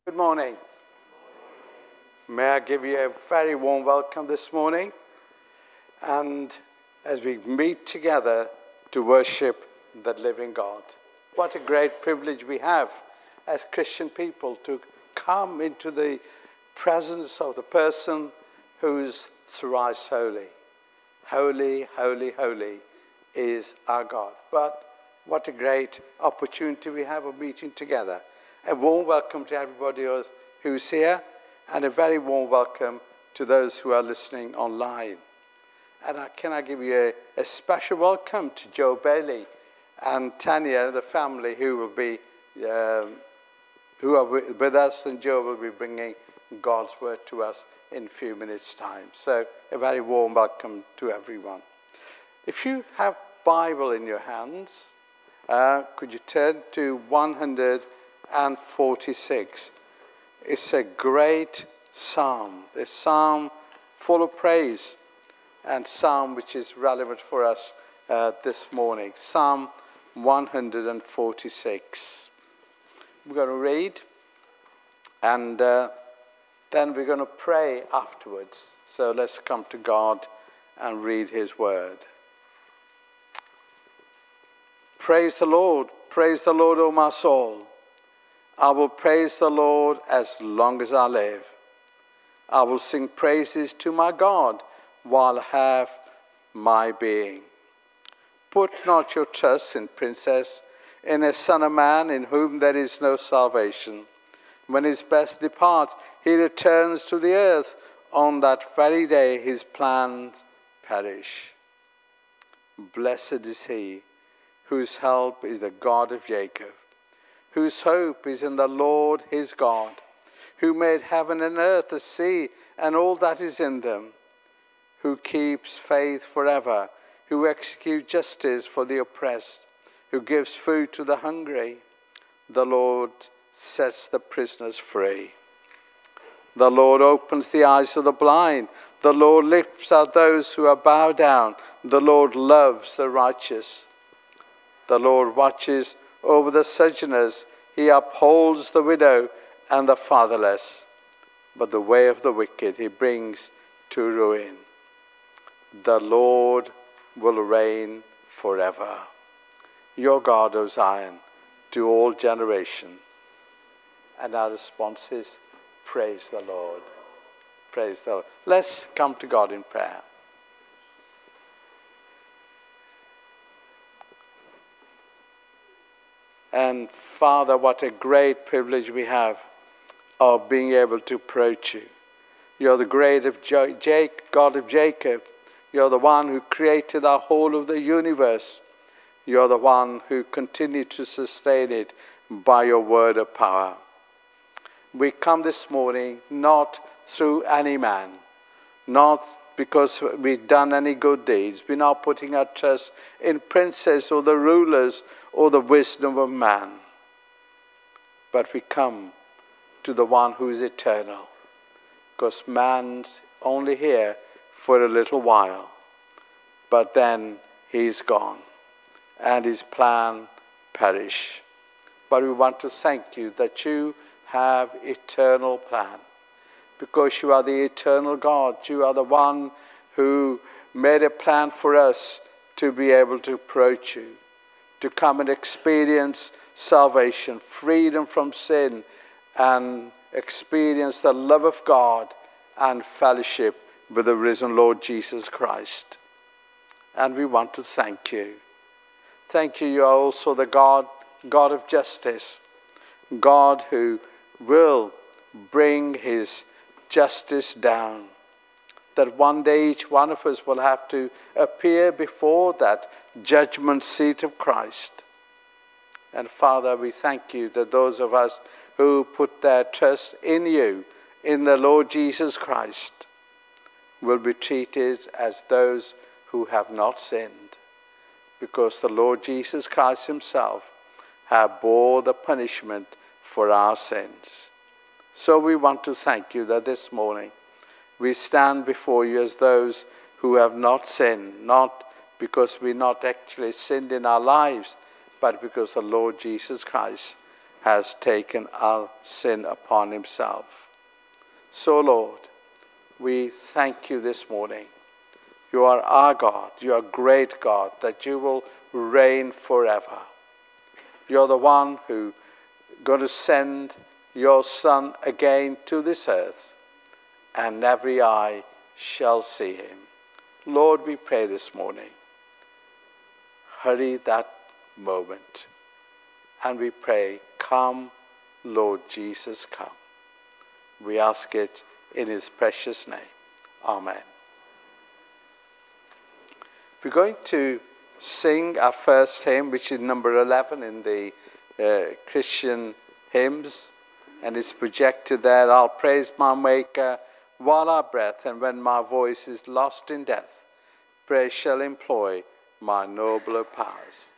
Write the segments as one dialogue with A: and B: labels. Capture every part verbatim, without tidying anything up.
A: Good morning. May I give you a very warm welcome this morning, and as we meet together to worship the living God. What a great privilege we have as Christian people to come into the presence of the person who's thrice holy. Holy, holy, holy is our God. But what a great opportunity we have of meeting together. A warm welcome to everybody who's here, and a very warm welcome to those who are listening online. And I, can I give you a, a special welcome to Joe Bailey and Tanya and the family who will be um, who are with us, and Joe will be bringing God's word to us in a few minutes' time. So a very warm welcome to everyone. If you have Bible in your hands, uh, could you turn to one forty-six? It's a great psalm, a psalm full of praise, and psalm which is relevant for us uh, this morning. Psalm one forty-six. We're going to read, and uh, then we're going to pray afterwards. So let's come to God and read His word. Praise the Lord, praise the Lord, O my soul. I will praise the Lord as long as I live. I will sing praises to my God while I have my being. Put not your trust in princes, in a son of man in whom there is no salvation. When his breath departs, he returns to the earth. On that very day his plans perish. Blessed is he whose help is the God of Jacob, whose hope is in the Lord his God, who made heaven and earth, the sea, and all that is in them, who keeps faith forever, who executes justice for the oppressed, who gives food to the hungry. The Lord sets the prisoners free. The Lord opens the eyes of the blind. The Lord lifts up those who are bowed down. The Lord loves the righteous. The Lord watches over the sojourners. He upholds the widow and the fatherless. But the way of the wicked he brings to ruin. The Lord will reign forever. Your God, O Zion, to all generation. And our response is, praise the Lord. Praise the Lord. Let's come to God in prayer. And Father, what a great privilege we have of being able to approach you. You're the great of Jake, God of Jacob. You're the one who created the whole of the universe. You're the one who continued to sustain it by your word of power. We come this morning not through any man, not because we've done any good deeds. We're not putting our trust in princes or the rulers or the wisdom of man. But we come to the one who is eternal, because man's only here for a little while, but then he's gone and his plan perish. But we want to thank you that you have eternal plan, because you are the eternal God. You are the one who made a plan for us to be able to approach you, to come and experience salvation, freedom from sin, and experience the love of God and fellowship with the risen Lord Jesus Christ. And we want to thank you. Thank you. You are also the God, God of justice, God who will bring his justice down, that one day each one of us will have to appear before that judgment seat of Christ. And Father, we thank you that those of us who put their trust in you, in the Lord Jesus Christ, will be treated as those who have not sinned, because the Lord Jesus Christ himself have bore the punishment for our sins. So we want to thank you that this morning we stand before you as those who have not sinned, not because we not actually sinned in our lives, but because the Lord Jesus Christ has taken our sin upon himself. So, Lord, we thank you this morning. You are our God. You are great God, that you will reign forever. You're the one who going to send your Son again to this earth, and every eye shall see him. Lord, we pray this morning, hurry that moment. And we pray, come, Lord Jesus, come. We ask it in his precious name. Amen. We're going to sing our first hymn, which is number eleven in the uh, Christian hymns, and it's projected there. I'll praise my Maker while I breath, and when my voice is lost in death, praise shall employ my nobler powers.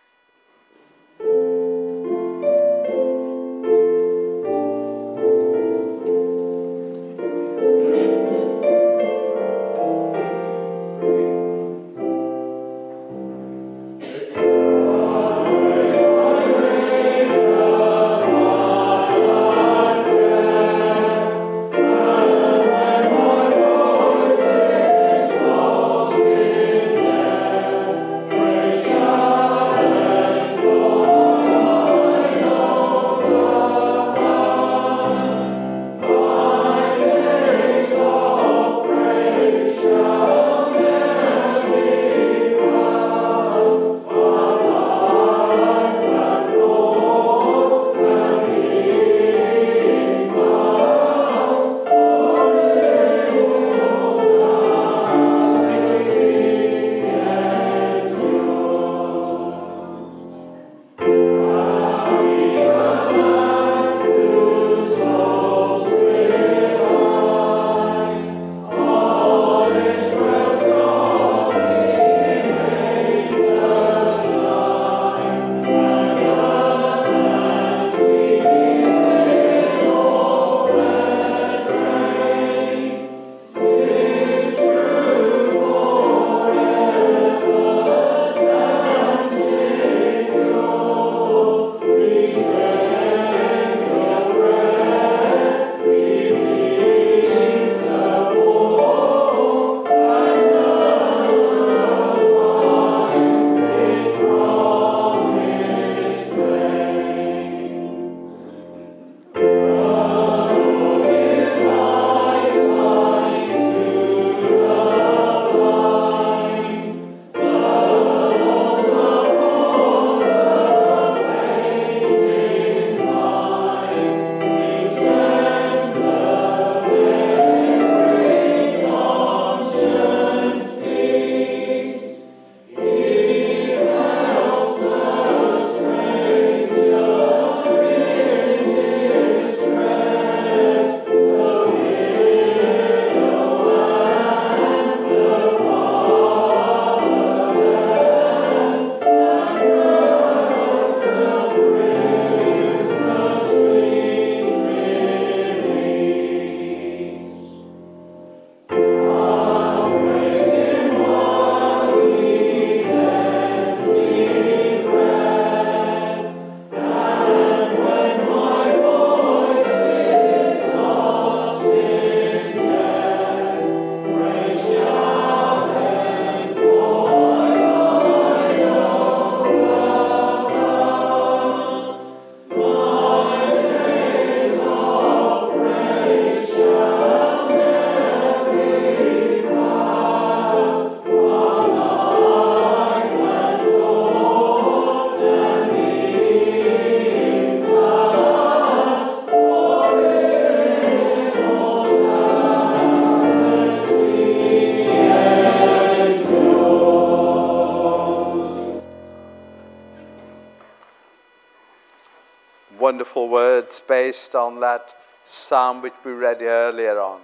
A: Wonderful words based on that psalm which we read earlier on,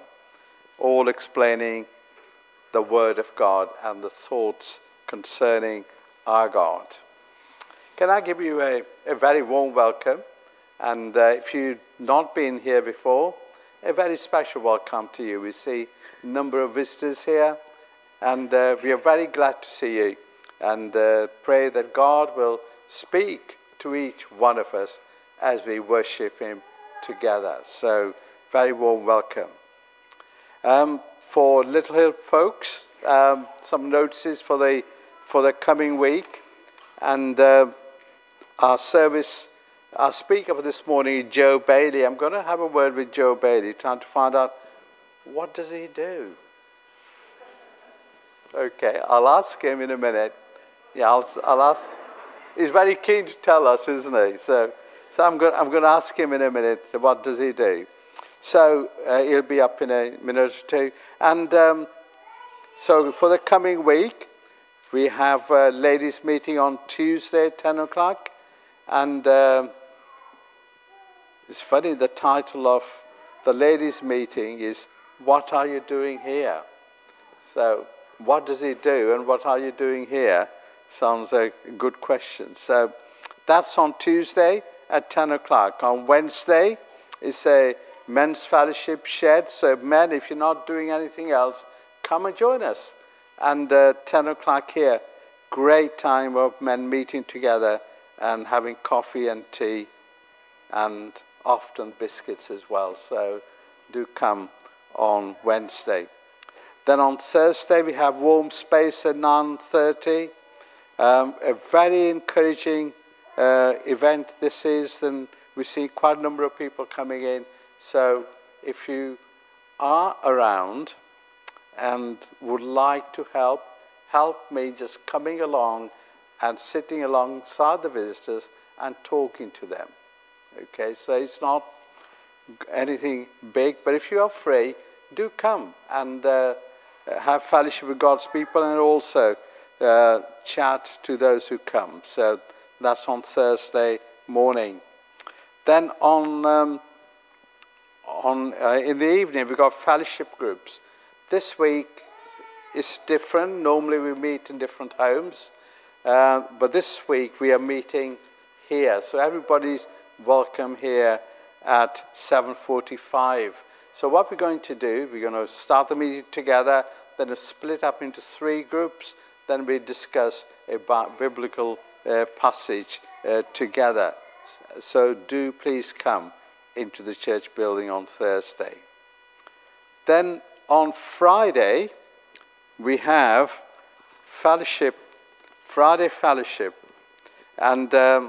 A: all explaining the word of God and the thoughts concerning our God. Can I give you a, a very warm welcome? And uh, if you've not been here before, a very special welcome to you. We see a number of visitors here, and uh, we are very glad to see you, and uh, pray that God will speak to each one of us as we worship him together. So, very warm welcome. Um, for Little Hill folks, um, some notices for the for the coming week, and uh, our service, our speaker for this morning is Joe Bailey. I'm going to have a word with Joe Bailey, trying to find out what does he do. Okay, I'll ask him in a minute. Yeah, I'll, I'll ask. He's very keen to tell us, isn't he? So, so I'm going. I'm going to ask him in a minute. What does he do? So uh, he'll be up in a minute or two. And um, so for the coming week, we have a ladies' meeting on Tuesday at ten o'clock. And uh, it's funny, the title of the ladies' meeting is, "What are you doing here?" So what does he do and what are you doing here? Sounds a good question. So that's on Tuesday at ten o'clock. On Wednesday, it's a men's fellowship shed. So men, if you're not doing anything else, come and join us. And uh, ten o'clock here, great time of men meeting together and having coffee and tea and often biscuits as well. So do come on Wednesday. Then on Thursday we have warm space at nine thirty. Um, a very encouraging uh, event this is, and we see quite a number of people coming in. So if you are around and would like to help, help me just coming along and sitting alongside the visitors and talking to them. Okay, so it's not anything big, but if you are free, do come and uh, have fellowship with God's people and also uh, chat to those who come. So that's on Thursday morning. Then on um, on uh, in the evening we've got fellowship groups. This week is different. Normally we meet in different homes, uh, but this week we are meeting here. So everybody's welcome here at seven forty-five. So what we're going to do, we're going to start the meeting together, then we'll split up into three groups, then we discuss a biblical uh, passage uh, together. So do please come into the church building on Thursday. Then on Friday, we have fellowship, Friday fellowship, and um,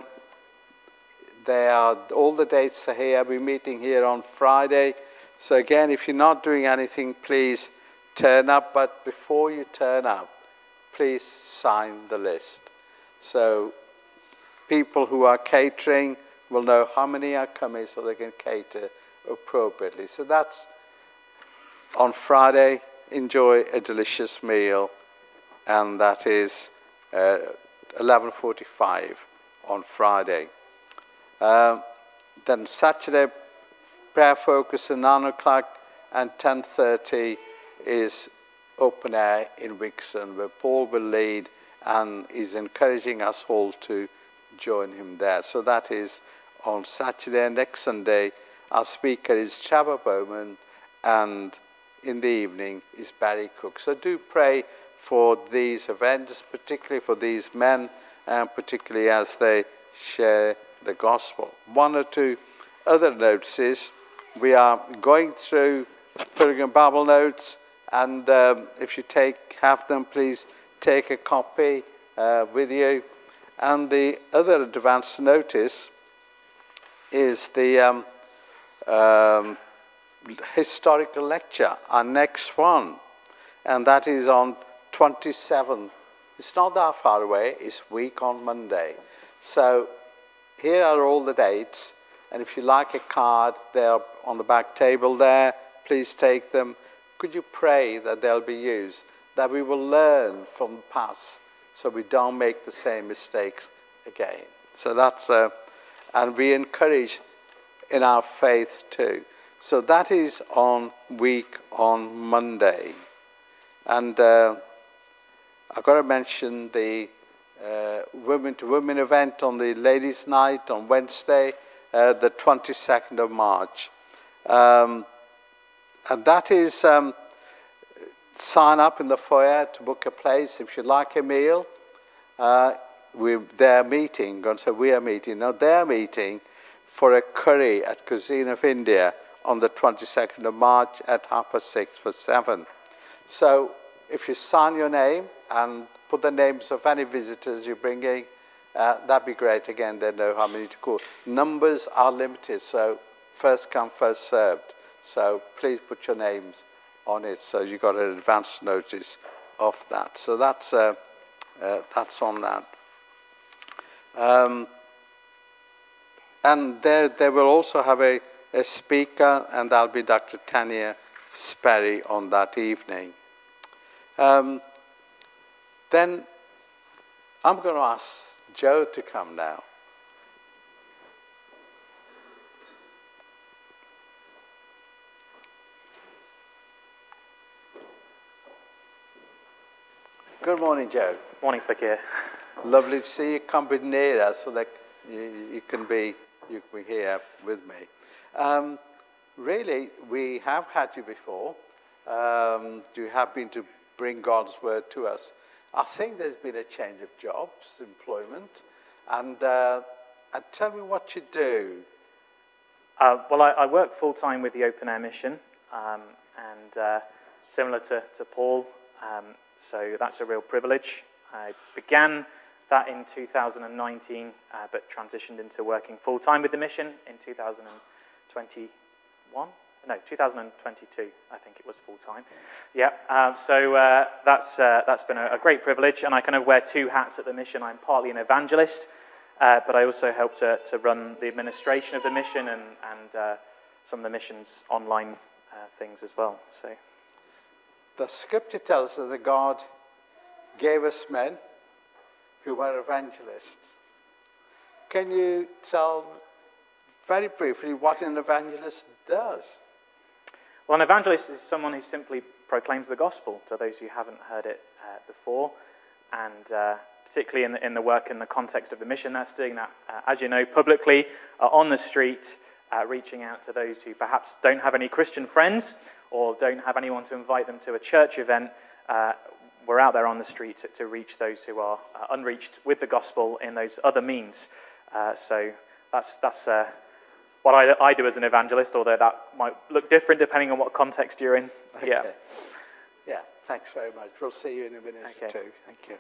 A: they are, all the dates are here. We're meeting here on Friday. So again, if you're not doing anything, please turn up. But before you turn up, please sign the list. So people who are catering will know how many are coming so they can cater appropriately. So that's on Friday. Enjoy a delicious meal, and that is uh, eleven forty-five on Friday. Uh, then Saturday, prayer focus at nine o'clock, and ten thirty is open air in Wixon, where Paul will lead and is encouraging us all to join him there. So that is on Saturday. Next Sunday, our speaker is Trevor Bowman, and in the evening is Barry Cook. So do pray for these events, particularly for these men, and particularly as they share the gospel. One or two other notices. We are going through Pilgrim Bible Notes, and um, if you take have them, please take a copy uh, with you. And the other advance notice is the um, um, historical lecture, our next one, and that is on twenty-seventh. It's not that far away. It's week on Monday. So here are all the dates, and if you like a card, they're on the back table there. Please take them. Could you pray that they'll be used, that we will learn from the past so we don't make the same mistakes again. So that's, uh, and we encourage in our faith too. So that is on week on Monday. And uh, I've got to mention the uh, Women to Women event on the Ladies' Night on Wednesday, uh, the twenty-second of March. Um, and that is, um, sign up in the foyer to book a place. If you'd like a meal, uh, we, they're meeting, going to say we are meeting, no, they're meeting for a curry at Cuisine of India on the twenty-second of March at half past six for seven. So if you sign your name and put the names of any visitors you're bringing, uh, that'd be great. Again, they know how many to call. Numbers are limited, so first come, first served. So please put your names on it, so you got an advance notice of that. So that's uh, uh, that's on that. Um, and there, they will also have a, a speaker, and that'll be Doctor Tanya Sperry on that evening. Um, then I'm going to ask Joe to come now. Good morning, Joe.
B: Morning, Fakir.
A: Lovely to see you. Come be near us so that you, you can be you can be here with me. Um, really, we have had you before. Um, you have been to bring God's word to us. I think there's been a change of jobs, employment, and uh, and tell me what you do.
B: Uh, well, I, I work full-time with the Open Air Mission, um, and uh, similar to, to Paul, um, so that's a real privilege. I began that in two thousand nineteen, uh, but transitioned into working full-time with the mission in two thousand twenty-one. No, two thousand twenty-two, I think it was full-time. Yeah, uh, so uh, that's uh, that's been a, a great privilege, and I kind of wear two hats at the mission. I'm partly an evangelist, uh, but I also help to, to run the administration of the mission and, and uh, some of the mission's online uh, things as well. So,
A: the scripture tells us that God gave us men who were evangelists. Can you tell very briefly what an evangelist does?
B: Well, an evangelist is someone who simply proclaims the gospel to those who haven't heard it uh, before, and uh, particularly in the, in the work in the context of the mission, that's doing that, uh, as you know, publicly, uh, on the street, uh, reaching out to those who perhaps don't have any Christian friends or don't have anyone to invite them to a church event. Uh, we're out there on the street to, to reach those who are uh, unreached with the gospel in those other means. Uh, so that's that's uh, what I, I do as an evangelist, although that might look different depending on what context you're in.
A: Okay.
B: Yeah.
A: Yeah, thanks very much. We'll see you in a minute
B: Okay.
A: or two. Thank you.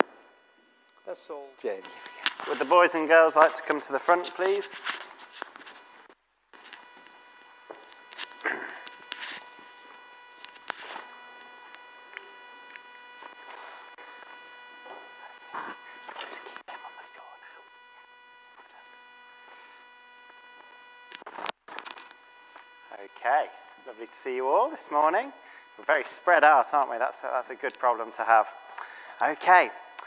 A: That's all, James.
C: Would the boys and girls like to come to the front, please? Okay, lovely to see you all this morning. We're very spread out, aren't we? That's a, that's a good problem to have. Okay,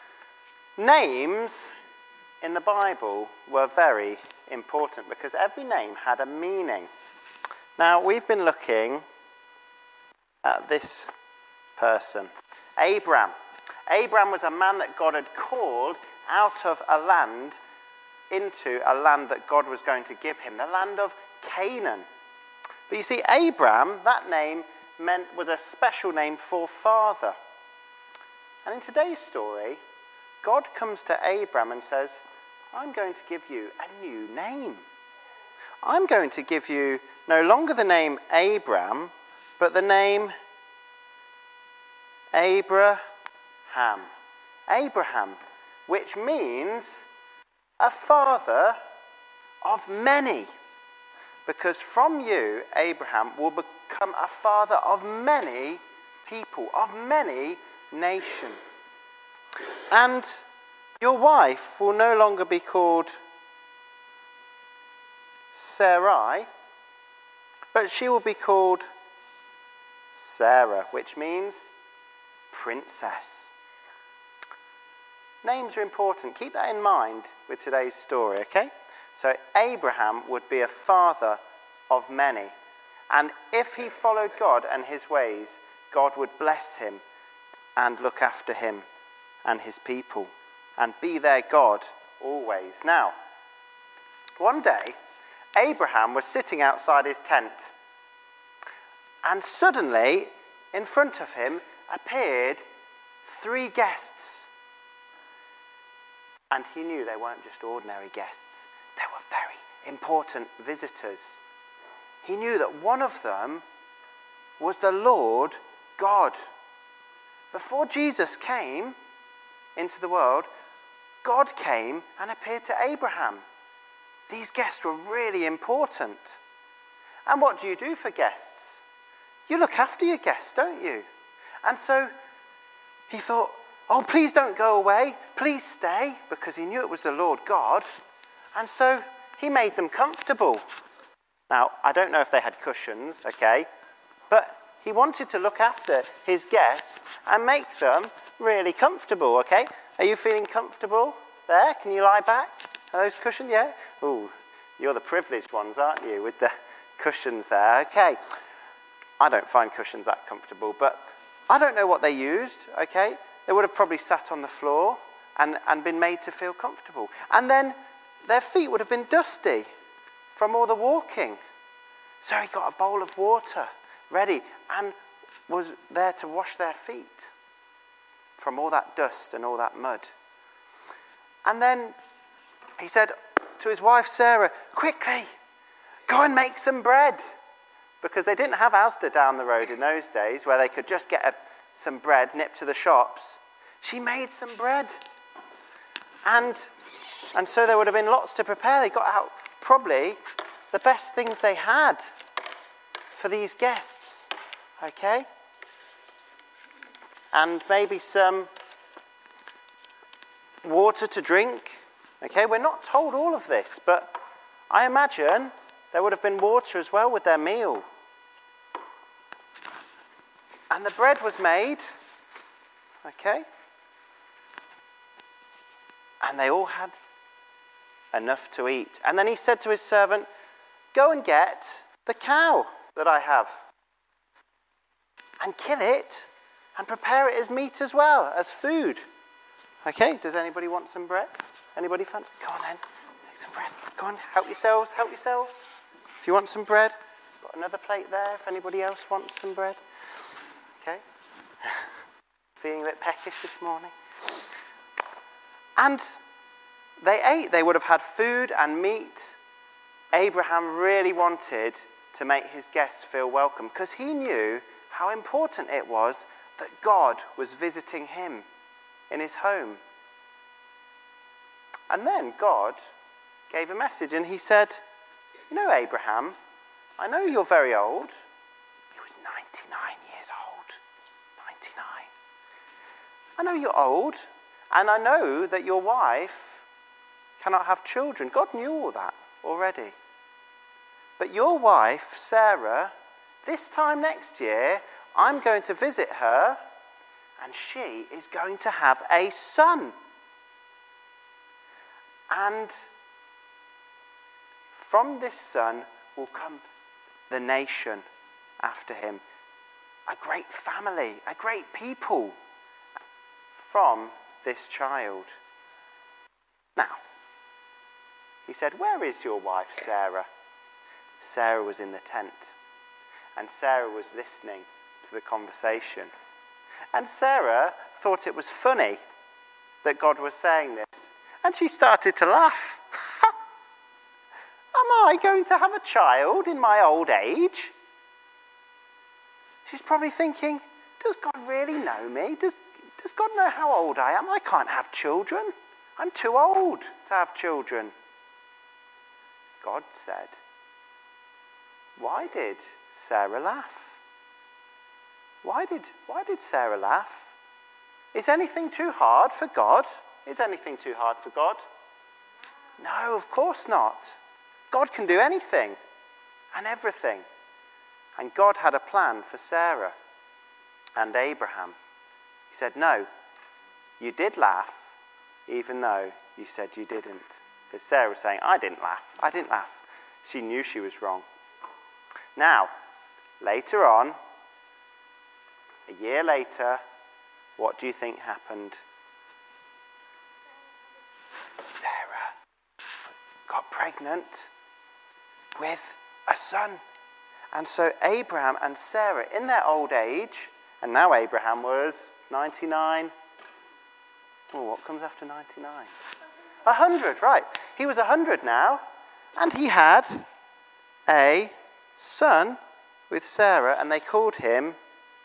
C: names in the Bible were very important because every name had a meaning. Now, we've been looking at this person, Abram. Abram was a man that God had called out of a land into a land that God was going to give him, the land of Canaan. But you see, Abram, that name meant was a special name for father. And in today's story, God comes to Abram and says, I'm going to give you a new name. I'm going to give you no longer the name Abram, but the name Abraham. Abraham, which means a father of many. Because from you, Abraham will become a father of many people, of many nations. And your wife will no longer be called Sarai, but she will be called Sarah, which means princess. Names are important. Keep that in mind with today's story, okay? So Abraham would be a father of many. And if he followed God and his ways, God would bless him and look after him and his people and be their God always. Now, one day, Abraham was sitting outside his tent, and suddenly, in front of him, appeared three guests. And he knew they weren't just ordinary guests. They were very important visitors. He knew that one of them was the Lord God. Before Jesus came into the world, God came and appeared to Abraham. These guests were really important. And what do you do for guests? You look after your guests, don't you? And so he thought, oh, please don't go away. Please stay, because he knew it was the Lord God. And so he made them comfortable. Now, I don't know if they had cushions, okay, but he wanted to look after his guests and make them really comfortable, okay? Are you feeling comfortable there? Can you lie back? Are those cushions? Yeah? Ooh, you're the privileged ones, aren't you, with the cushions there? Okay. I don't find cushions that comfortable, but I don't know what they used, okay? They would have probably sat on the floor and, and been made to feel comfortable. And then their feet would have been dusty from all the walking. So he got a bowl of water ready and was there to wash their feet from all that dust and all that mud. And then he said to his wife Sarah, quickly, go and make some bread. Because they didn't have Asda down the road in those days where they could just get a, some bread, nip to the shops. She made some bread. And, and so there would have been lots to prepare. They got out probably the best things they had for these guests. Okay? And maybe some water to drink. Okay, we're not told all of this, but I imagine there would have been water as well with their meal. And the bread was made. Okay? And they all had enough to eat. And then he said to his servant, go and get the cow that I have and kill it and prepare it as meat as well, as food. Okay, does anybody want some bread? Anybody fancy? Go on then, take some bread. Go on, help yourselves, help yourselves. If you want some bread, got another plate there if anybody else wants some bread. Okay. Feeling a bit peckish this morning. And they ate. They would have had food and meat. Abraham really wanted to make his guests feel welcome because he knew how important it was that God was visiting him in his home. And then God gave a message and he said, you know, Abraham, I know you're very old. He was ninety-nine years old. ninety-nine. I know you're old, and I know that your wife cannot have children. God knew all that already. But your wife, Sarah, this time next year, I'm going to visit her, and she is going to have a son. And from this son will come the nation after him. A great family, a great people from this child. Now, he said, where is your wife, Sarah? Sarah was in the tent, and Sarah was listening to the conversation. And Sarah thought it was funny that God was saying this, and she started to laugh. Am I going to have a child in my old age? She's probably thinking, does God really know me? Does, does God know how old I am? I can't have children. I'm too old to have children. God said, why did Sarah laugh? Why did, why did Sarah laugh? Is anything too hard for God? Is anything too hard for God? No, of course not. God can do anything and everything. And God had a plan for Sarah and Abraham. He said, no, you did laugh, even though you said you didn't. Because Sarah was saying, I didn't laugh, I didn't laugh. She knew she was wrong. Now, later on, a year later, what do you think happened? Sarah got pregnant with a son. And so Abraham and Sarah, in their old age, and now Abraham was ninety-nine. Oh, what comes after ninety-nine? A hundred, right. He was a hundred now. And he had a son with Sarah, and they called him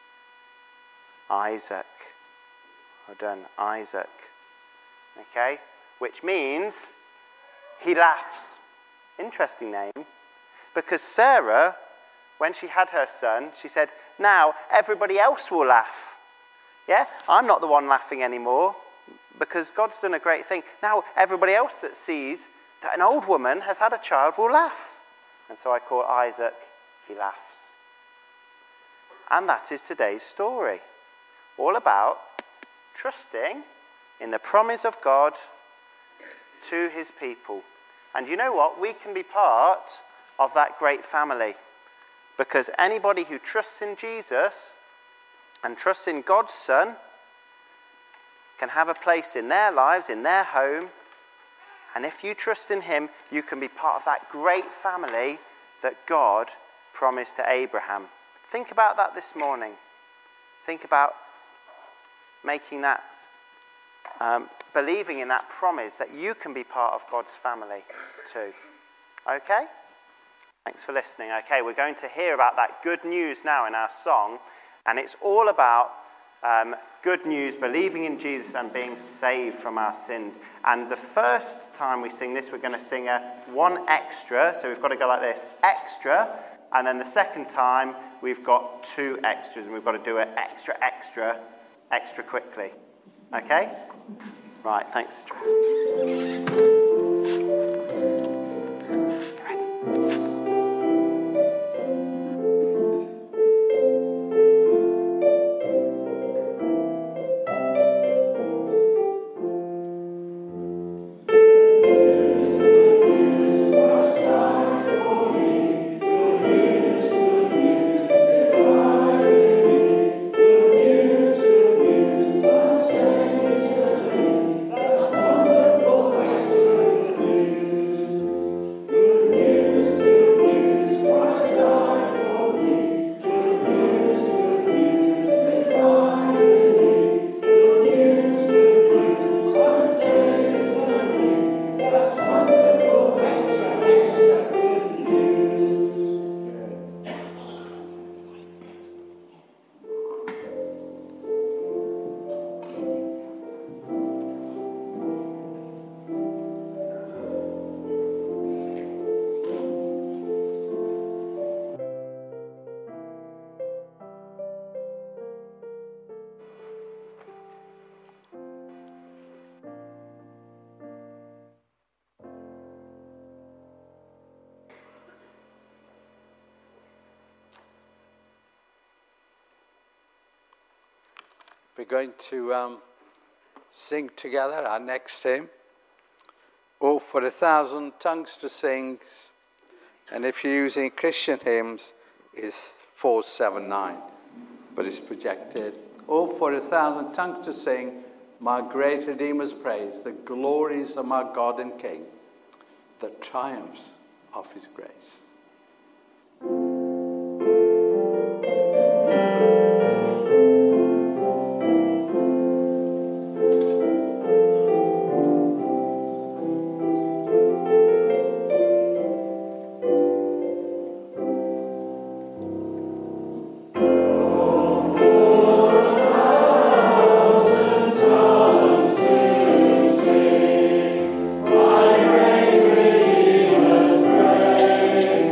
C: Isaac. Well done, Isaac. Okay, which means he laughs. Interesting name, because Sarah, when she had her son, she said, now everybody else will laugh. Yeah, I'm not the one laughing anymore, because God's done a great thing. Now everybody else that sees that an old woman has had a child will laugh. And so I call Isaac, he laughs. And that is today's story. All about trusting in the promise of God to his people. And you know what? We can be part of that great family. Because anybody who trusts in Jesus and trusts in God's Son can have a place in their lives, in their home. And if you trust in him, you can be part of that great family that God promised to Abraham. Think about that this morning. Think about making that, um, believing in that promise that you can be part of God's family too. Okay? Thanks for listening. Okay, we're going to hear about that good news now in our song. And it's all about um, good news, believing in Jesus and being saved from our sins. And the first time we sing this, we're going to sing a one extra. So we've got to go like this, extra. And then the second time, we've got two extras. And we've got to do it extra, extra, extra quickly. Okay? Right, thanks.
A: We're going to um, sing together our next hymn. Oh, for a thousand tongues to sing. And if you're using Christian hymns, it's four seven nine. But it's projected. Oh, for a thousand tongues to sing, my great Redeemer's praise, the glories of my God and King, the triumphs of his grace.
D: Praise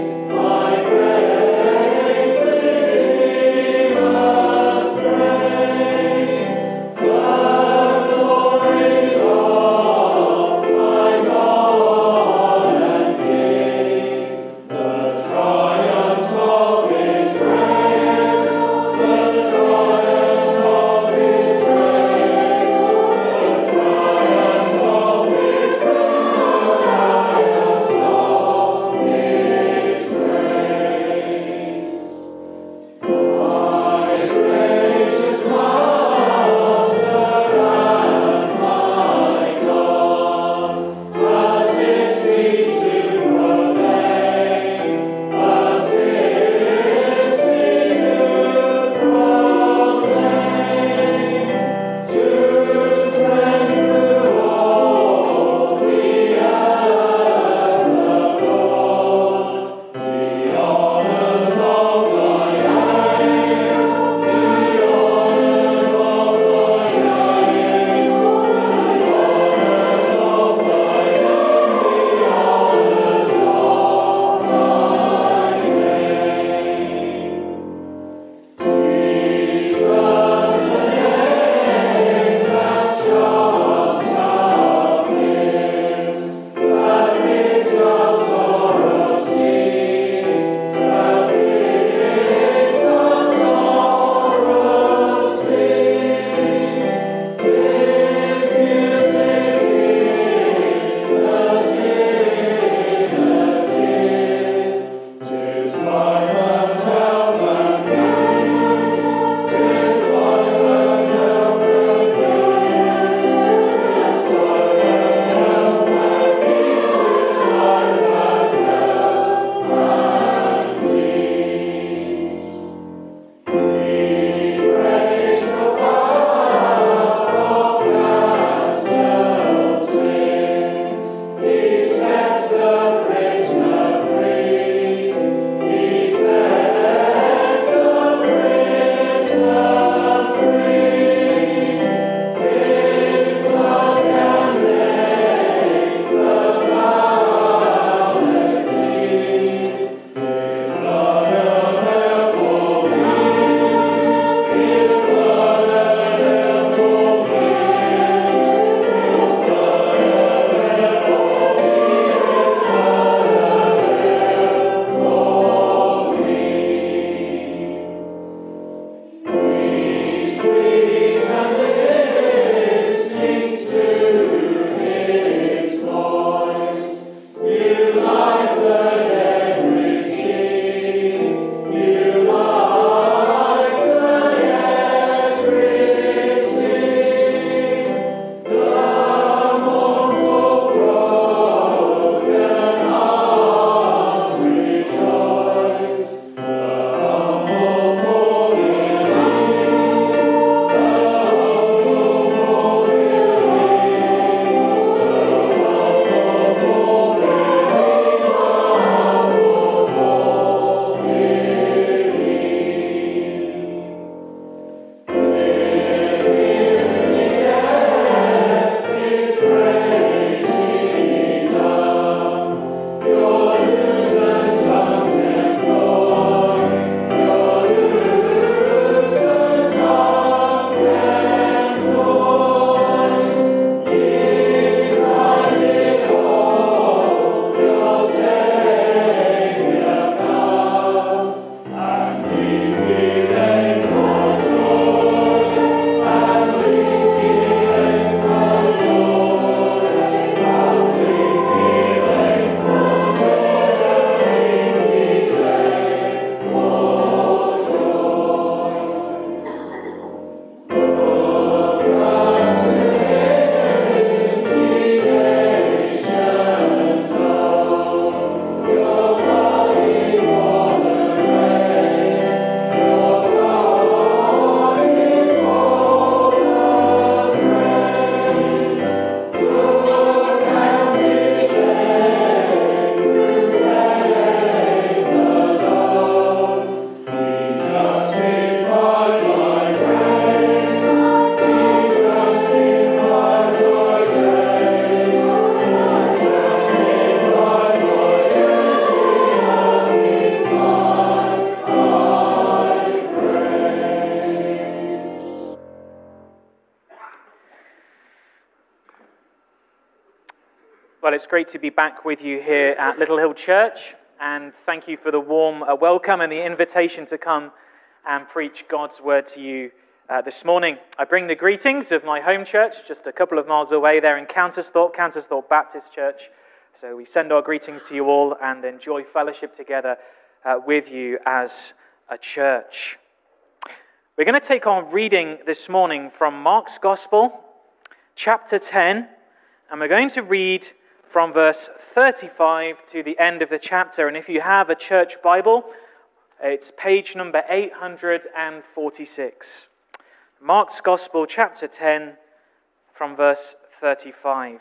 B: it's great to be back with you here at Little Hill Church, and thank you for the warm uh, welcome and the invitation to come and preach God's word to you uh, this morning. I bring the greetings of my home church, just a couple of miles away there in Countersthorpe, Countersthorpe Baptist Church. So we send our greetings to you all and enjoy fellowship together uh, with you as a church. We're going to take our reading this morning from Mark's Gospel, chapter ten, and we're going to read from verse thirty-five to the end of the chapter. And if you have a church Bible, it's page number eight hundred forty-six. Mark's Gospel, chapter ten, from verse thirty-five.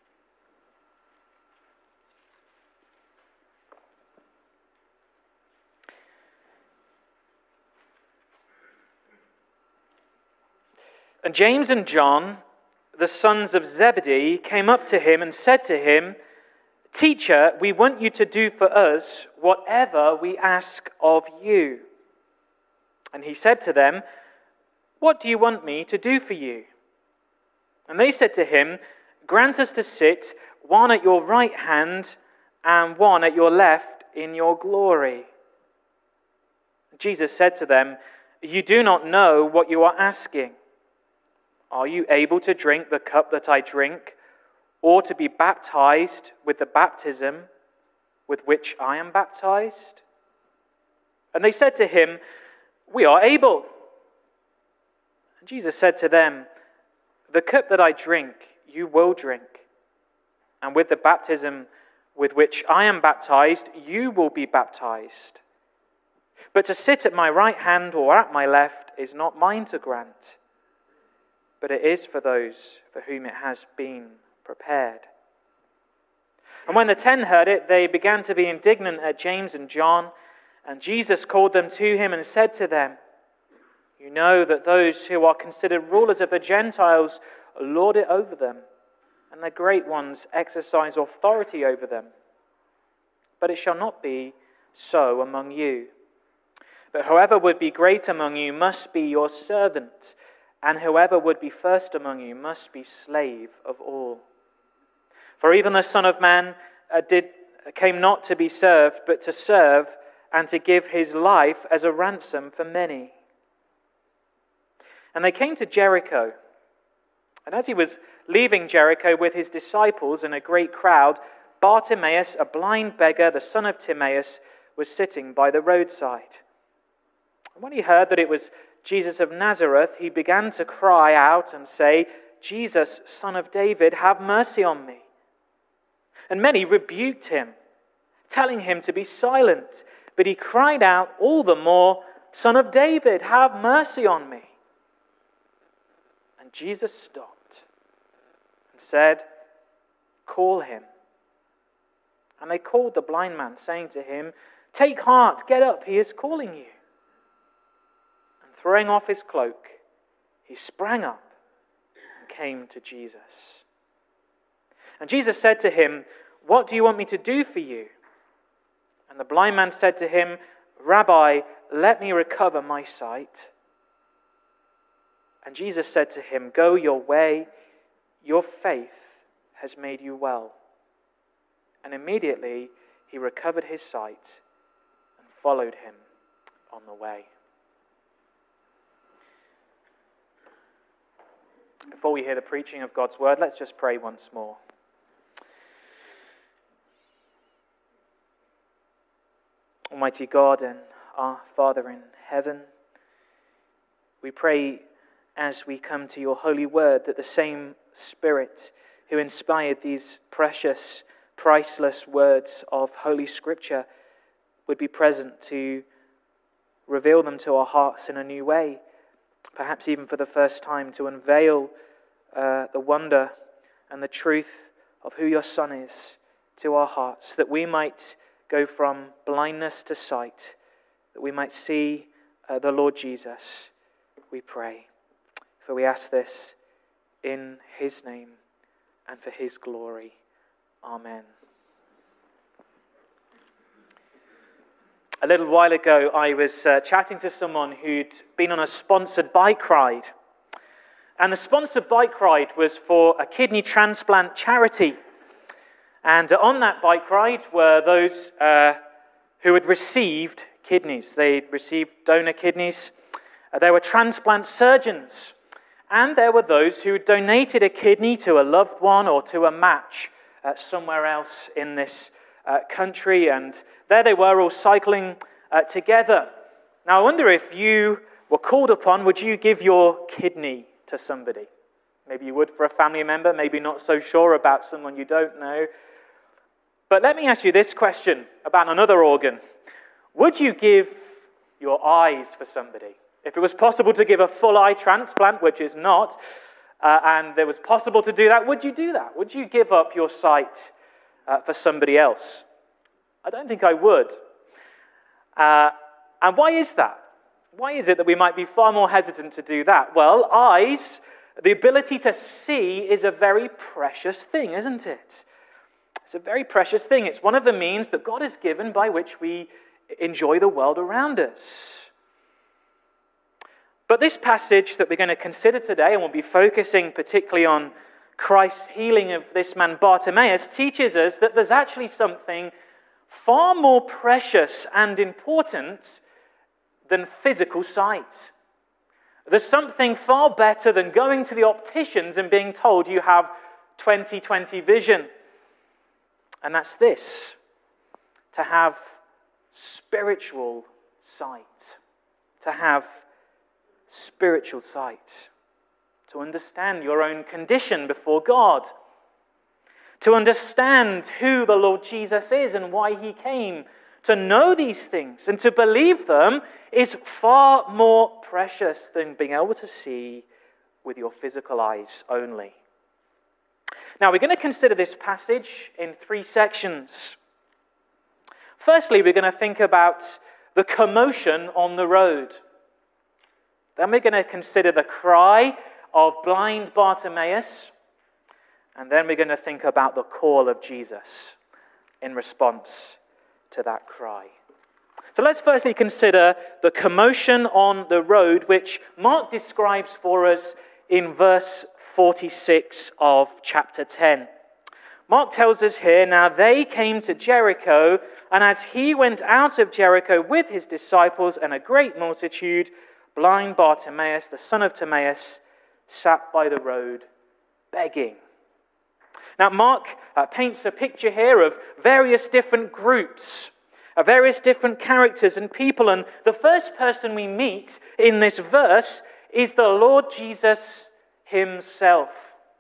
B: And James and John, the sons of Zebedee, came up to him and said to him, "Teacher, we want you to do for us whatever we ask of you." And he said to them, "What do you want me to do for you?" And they said to him, "Grant us to sit, one at your right hand and one at your left in your glory." Jesus said to them, "You do not know what you are asking. Are you able to drink the cup that I drink, or to be baptized with the baptism with which I am baptized?" And they said to him, "We are able." And Jesus said to them, "The cup that I drink, you will drink, and with the baptism with which I am baptized, you will be baptized. But to sit at my right hand or at my left is not mine to grant, but it is for those for whom it has been prepared." And when the ten heard it, they began to be indignant at James and John. And Jesus called them to him and said to them, "You know that those who are considered rulers of the Gentiles lord it over them, and the great ones exercise authority over them. But it shall not be so among you. But whoever would be great among you must be your servant, and whoever would be first among you must be slave of all. For even the Son of Man uh, did came not to be served, but to serve, and to give his life as a ransom for many." And they came to Jericho. And as he was leaving Jericho with his disciples and a great crowd, Bartimaeus, a blind beggar, the son of Timaeus, was sitting by the roadside. And when he heard that it was Jesus of Nazareth, he began to cry out and say, "Jesus, Son of David, have mercy on me." And many rebuked him, telling him to be silent. But he cried out all the more, "Son of David, have mercy on me." And Jesus stopped and said, "Call him." And they called the blind man, saying to him, "Take heart, get up, he is calling you." Throwing off his cloak, he sprang up and came to Jesus. And Jesus said to him, "What do you want me to do for you?" And the blind man said to him, "Rabbi, let me recover my sight." And Jesus said to him, "Go your way, your faith has made you well." And immediately he recovered his sight and followed him on the way. Before we hear the preaching of God's word, let's just pray once more. Almighty God and our Father in heaven, we pray as we come to your holy word that the same Spirit who inspired these precious, priceless words of Holy Scripture would be present to reveal them to our hearts in a new way. Perhaps even for the first time, to unveil uh, the wonder and the truth of who your Son is to our hearts, that we might go from blindness to sight, that we might see uh, the Lord Jesus, we pray. For we ask this in his name and for his glory. Amen. A little while ago, I was uh, chatting to someone who'd been on a sponsored bike ride. And the sponsored bike ride was for a kidney transplant charity. And on that bike ride were those uh, who had received kidneys. They'd received donor kidneys. Uh, there were transplant surgeons. And there were those who donated a kidney to a loved one or to a match uh, somewhere else in this uh, country. And there they were all cycling uh, together. Now I wonder if you were called upon, would you give your kidney to somebody? Maybe you would for a family member, maybe not so sure about someone you don't know. But let me ask you this question about another organ. Would you give your eyes for somebody? If it was possible to give a full eye transplant, which is not, uh, and it was possible to do that, would you do that? Would you give up your sight uh, for somebody else? I don't think I would. Uh, and why is that? Why is it that we might be far more hesitant to do that? Well, eyes, the ability to see, is a very precious thing, isn't it? It's a very precious thing. It's one of the means that God has given by which we enjoy the world around us. But this passage that we're going to consider today, and we'll be focusing particularly on Christ's healing of this man Bartimaeus, teaches us that there's actually something far more precious and important than physical sight. There's something far better than going to the opticians and being told you have twenty twenty vision. And that's this: to have spiritual sight. To have spiritual sight. To understand your own condition before God. To understand who the Lord Jesus is and why he came. To know these things and to believe them is far more precious than being able to see with your physical eyes only. Now, we're going to consider this passage in three sections. Firstly, we're going to think about the commotion on the road. Then we're going to consider the cry of blind Bartimaeus. And then we're going to think about the call of Jesus in response to that cry. So let's firstly consider the commotion on the road, which Mark describes for us in verse forty-six of chapter ten. Mark tells us here, "Now they came to Jericho, and as he went out of Jericho with his disciples and a great multitude, blind Bartimaeus, the son of Timaeus, sat by the road begging." Now Mark uh, paints a picture here of various different groups, of various different characters and people, and the first person we meet in this verse is the Lord Jesus himself.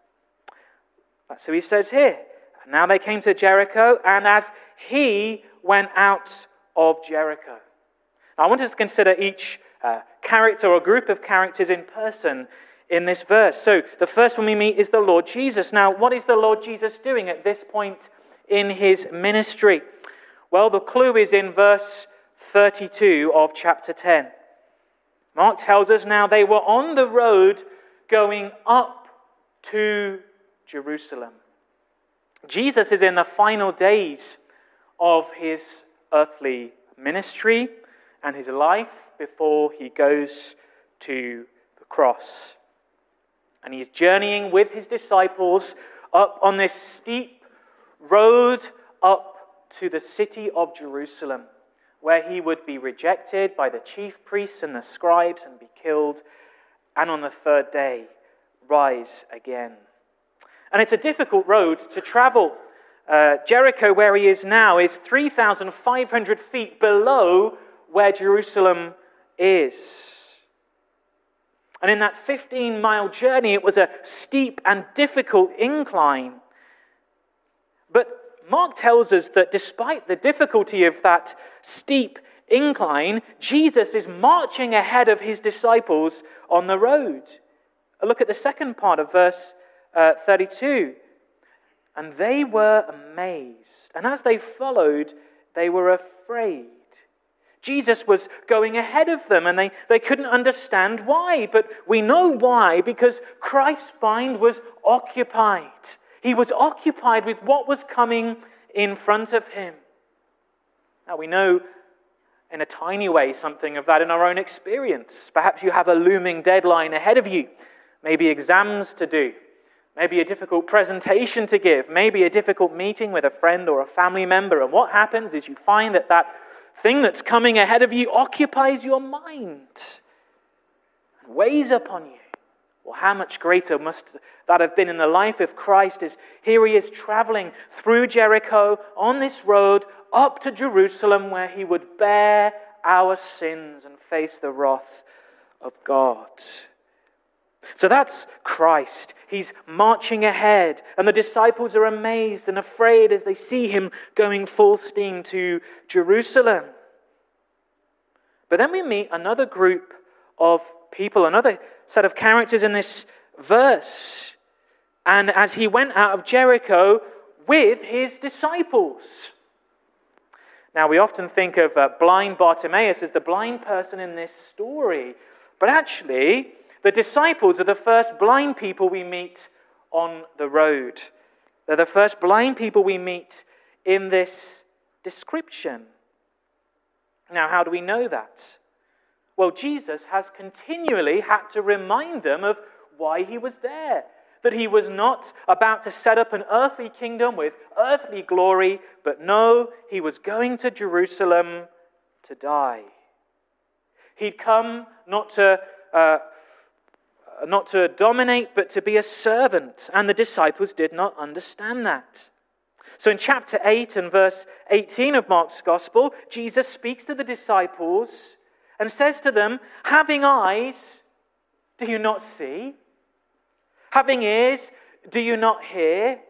B: That's who he says here. Now they came to Jericho, and as he went out of Jericho. Now I want us to consider each uh, character or group of characters in person in this verse. So the first one we meet is the Lord Jesus. Now, what is the Lord Jesus doing at this point in his ministry? Well, the clue is in verse thirty-two of chapter ten. Mark tells us, now they were on the road going up to Jerusalem. Jesus is in the final days of his earthly ministry and his life before he goes to the cross. And he's journeying with his disciples up on this steep road up to the city of Jerusalem, where he would be rejected by the chief priests and the scribes and be killed, and on the third day rise again. And it's a difficult road to travel. Uh, Jericho, where he is now, is three thousand five hundred feet below where Jerusalem is. And in that fifteen-mile journey, it was a steep and difficult incline. But Mark tells us that despite the difficulty of that steep incline, Jesus is marching ahead of his disciples on the road. Look at the second part of verse uh, thirty-two. And they were amazed, and as they followed, they were afraid. Jesus was going ahead of them, and they, they couldn't understand why. But we know why, because Christ's mind was occupied. He was occupied with what was coming in front of him. Now we know in a tiny way something of that in our own experience. Perhaps you have a looming deadline ahead of you. Maybe exams to do. maybe a difficult presentation to give, maybe a difficult meeting with a friend or a family member. And what happens is you find that that thing that's coming ahead of you occupies your mind, weighs upon you. Well, how much greater must that have been in the life of Christ as here he is traveling through Jericho on this road up to Jerusalem where he would bear our sins and face the wrath of God. So that's Christ. He's marching ahead, and the disciples are amazed and afraid as they see him going full steam to Jerusalem. But then we meet another group of people, another set of characters in this verse. And as he went out of Jericho with his disciples. Now, we often think of uh, blind Bartimaeus as the blind person in this story. But actually, the disciples are the first blind people we meet on the road. They're the first blind people we meet in this description. Now, how do we know that? Well, Jesus has continually had to remind them of why he was there. That he was not about to set up an earthly kingdom with earthly glory, but no, he was going to Jerusalem to die. He'd come not to uh, not to dominate, but to be a servant, and the disciples did not understand that. So in chapter eight and verse eighteen of Mark's Gospel, Jesus speaks to the disciples and says to them, having eyes, do you not see? Having ears, do you not hear?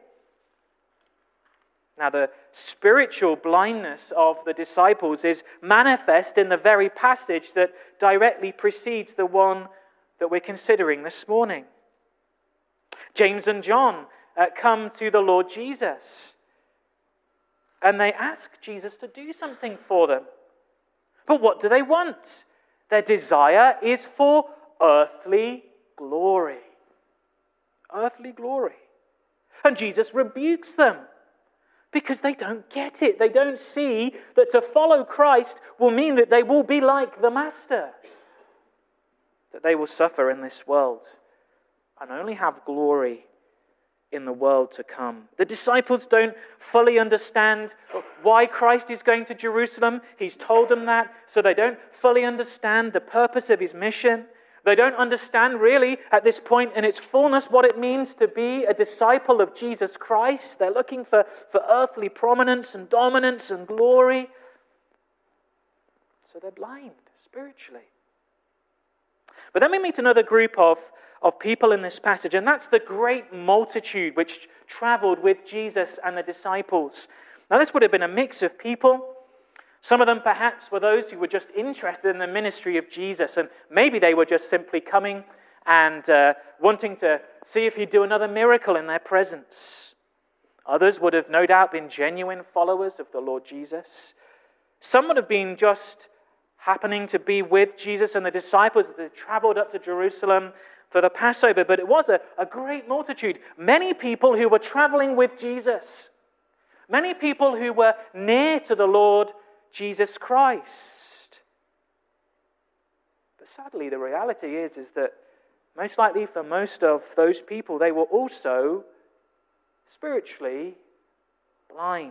B: Now, the spiritual blindness of the disciples is manifest in the very passage that directly precedes the one that we're considering this morning. James and John uh, come to the Lord Jesus, and they ask Jesus to do something for them. But what do they want? Their desire is for earthly glory. Earthly glory. And Jesus rebukes them because they don't get it. They don't see that to follow Christ will mean that they will be like the Master. That they will suffer in this world and only have glory in the world to come. The disciples don't fully understand why Christ is going to Jerusalem. He's told them that, so they don't fully understand the purpose of his mission. They don't understand really at this point in its fullness what it means to be a disciple of Jesus Christ. They're looking for, for earthly prominence and dominance and glory. So they're blind spiritually. But then we meet another group of, of people in this passage, and that's the great multitude which traveled with Jesus and the disciples. Now this would have been a mix of people. Some of them perhaps were those who were just interested in the ministry of Jesus, and maybe they were just simply coming and uh, wanting to see if he'd do another miracle in their presence. Others would have no doubt been genuine followers of the Lord Jesus. Some would have been just happening to be with Jesus and the disciples that had traveled up to Jerusalem for the Passover, but it was a, a great multitude. Many people who were traveling with Jesus. Many people who were near to the Lord Jesus Christ. But sadly, the reality is, is that most likely for most of those people, they were also spiritually blind.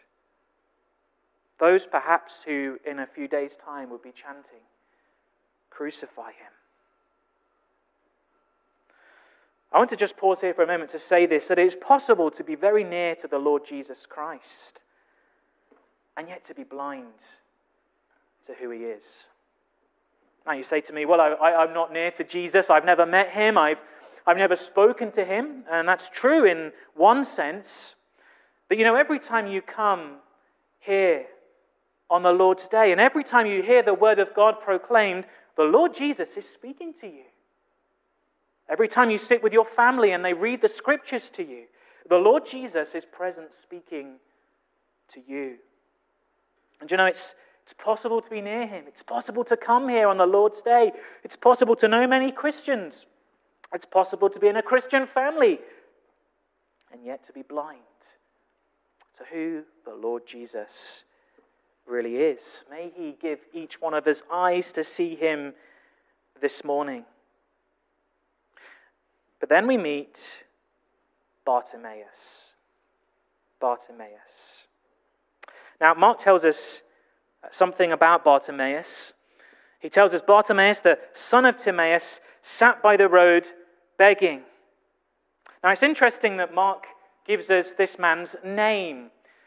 B: Those perhaps who in a few days' time would be chanting, "Crucify him." I want to just pause here for a moment to say this, that it is possible to be very near to the Lord Jesus Christ and yet to be blind to who he is. Now you say to me, well, I, I, I'm not near to Jesus, I've never met him, I've, I've never spoken to him, and that's true in one sense. But you know, every time you come here on the Lord's Day, and every time you hear the word of God proclaimed, the Lord Jesus is speaking to you. Every time you sit with your family and they read the scriptures to you, the Lord Jesus is present speaking to you. And you know, it's, it's possible to be near him. It's possible to come here on the Lord's Day. It's possible to know many Christians. It's possible to be in a Christian family and yet to be blind to who the Lord Jesus really is. May he give each one of us eyes to see him this morning. But then we meet Bartimaeus. Bartimaeus. Now, Mark tells us something about Bartimaeus. He tells us Bartimaeus, the son of Timaeus, sat by the road begging. Now, it's interesting that Mark gives us this man's name.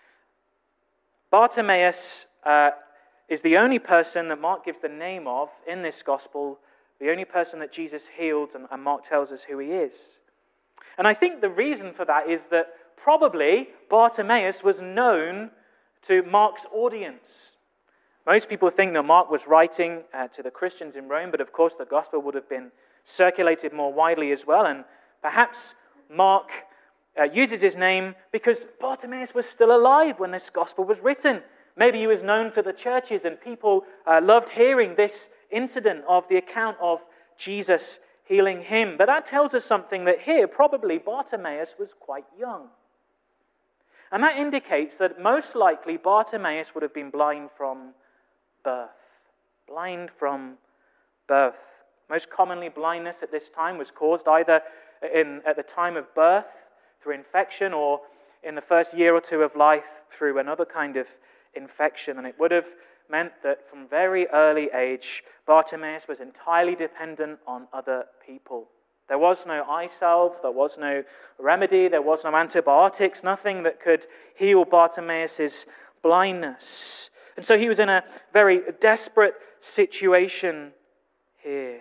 B: Bartimaeus uh, is the only person that Mark gives the name of in this gospel, the only person that Jesus healed, and, and Mark tells us who he is. And I think the reason for that is that probably Bartimaeus was known to Mark's audience. Most people think that Mark was writing uh, to the Christians in Rome, but of course the gospel would have been circulated more widely as well, and perhaps Mark uh, uses his name because Bartimaeus was still alive when this gospel was written. Maybe he was known to the churches and people uh, loved hearing this incident of the account of Jesus healing him. But that tells us something, that here probably Bartimaeus was quite young. And that indicates that most likely Bartimaeus would have been blind from birth. Blind from birth. Most commonly, blindness at this time was caused either in, at the time of birth through infection, or in the first year or two of life through another kind of infection. And it would have meant that from very early age, Bartimaeus was entirely dependent on other people. There was no eye salve, there was no remedy, there was no antibiotics, nothing that could heal Bartimaeus' blindness. And so he was in a very desperate situation here.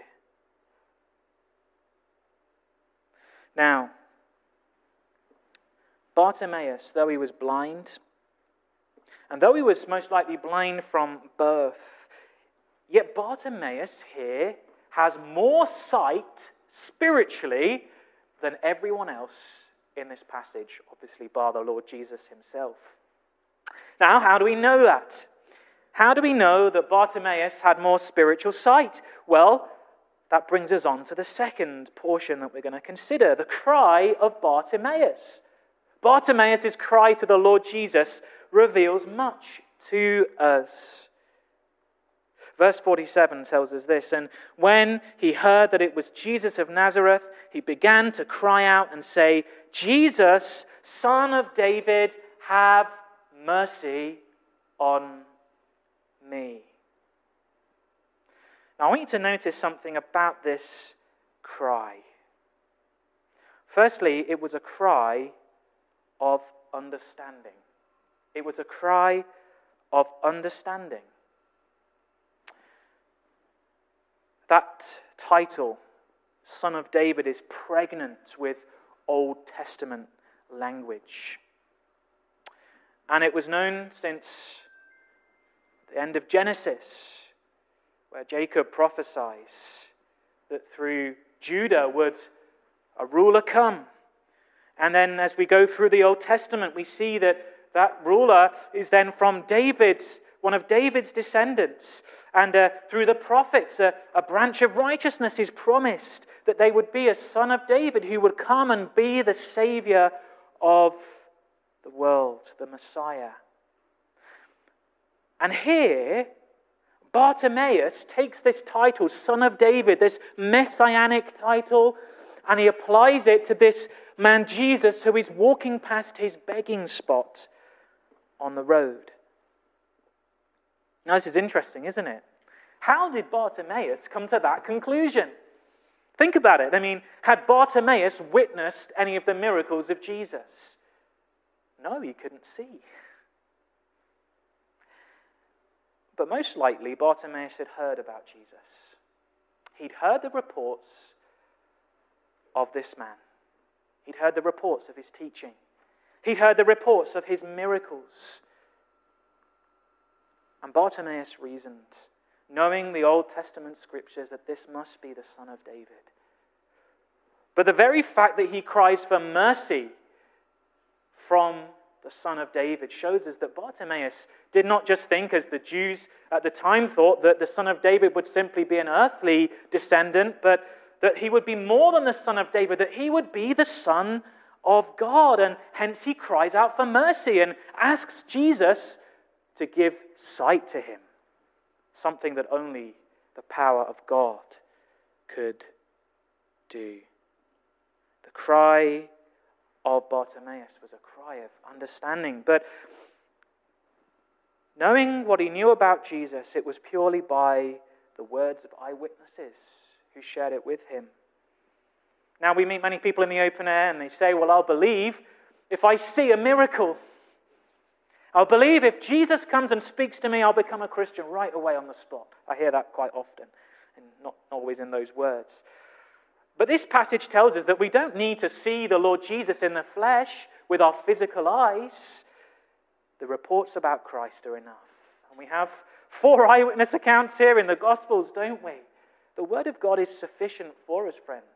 B: Now, Bartimaeus, though he was blind, and though he was most likely blind from birth, yet Bartimaeus here has more sight spiritually than everyone else in this passage, obviously bar the Lord Jesus himself. Now, how do we know that? How do we know that Bartimaeus had more spiritual sight? Well, that brings us on to the second portion that we're going to consider, the cry of Bartimaeus. Bartimaeus' cry to the Lord Jesus reveals much to us. Verse forty-seven tells us this, and when he heard that it was Jesus of Nazareth, he began to cry out and say, Jesus, Son of David, have mercy on me. Now I want you to notice something about this cry. Firstly, it was a cry of understanding. It was a cry of understanding. That title, Son of David, is pregnant with Old Testament language. And it was known since the end of Genesis, where Jacob prophesies that through Judah would a ruler come. And then as we go through the Old Testament, we see that that ruler is then from David's, one of David's descendants. And uh, through the prophets, uh, a branch of righteousness is promised, that they would be a son of David who would come and be the Savior of the world, the Messiah. And here, Bartimaeus takes this title, Son of David, this messianic title, and he applies it to this man Jesus who is walking past his begging spot on the road. Now this is interesting, isn't it? How did Bartimaeus come to that conclusion? Think about it. I mean, had Bartimaeus witnessed any of the miracles of Jesus? No, he couldn't see. But most likely, Bartimaeus had heard about Jesus. He'd heard the reports of this man. He'd heard the reports of his teaching. He'd heard the reports of his miracles. And Bartimaeus reasoned, knowing the Old Testament scriptures, that this must be the Son of David. But the very fact that he cries for mercy from the Son of David shows us that Bartimaeus did not just think, as the Jews at the time thought, that the Son of David would simply be an earthly descendant, but that he would be more than the Son of David, that he would be the Son of God. And hence he cries out for mercy and asks Jesus to give sight to him, something that only the power of God could do. The cry of Bartimaeus was a cry of understanding. But knowing what he knew about Jesus, it was purely by the words of eyewitnesses who shared it with him. Now we meet many people in the open air and they say, well, I'll believe if I see a miracle. I'll believe if Jesus comes and speaks to me, I'll become a Christian right away on the spot. I hear that quite often, and not always in those words. But this passage tells us that we don't need to see the Lord Jesus in the flesh with our physical eyes. The reports about Christ are enough. And we have four eyewitness accounts here in the Gospels, don't we? The Word of God is sufficient for us, friends.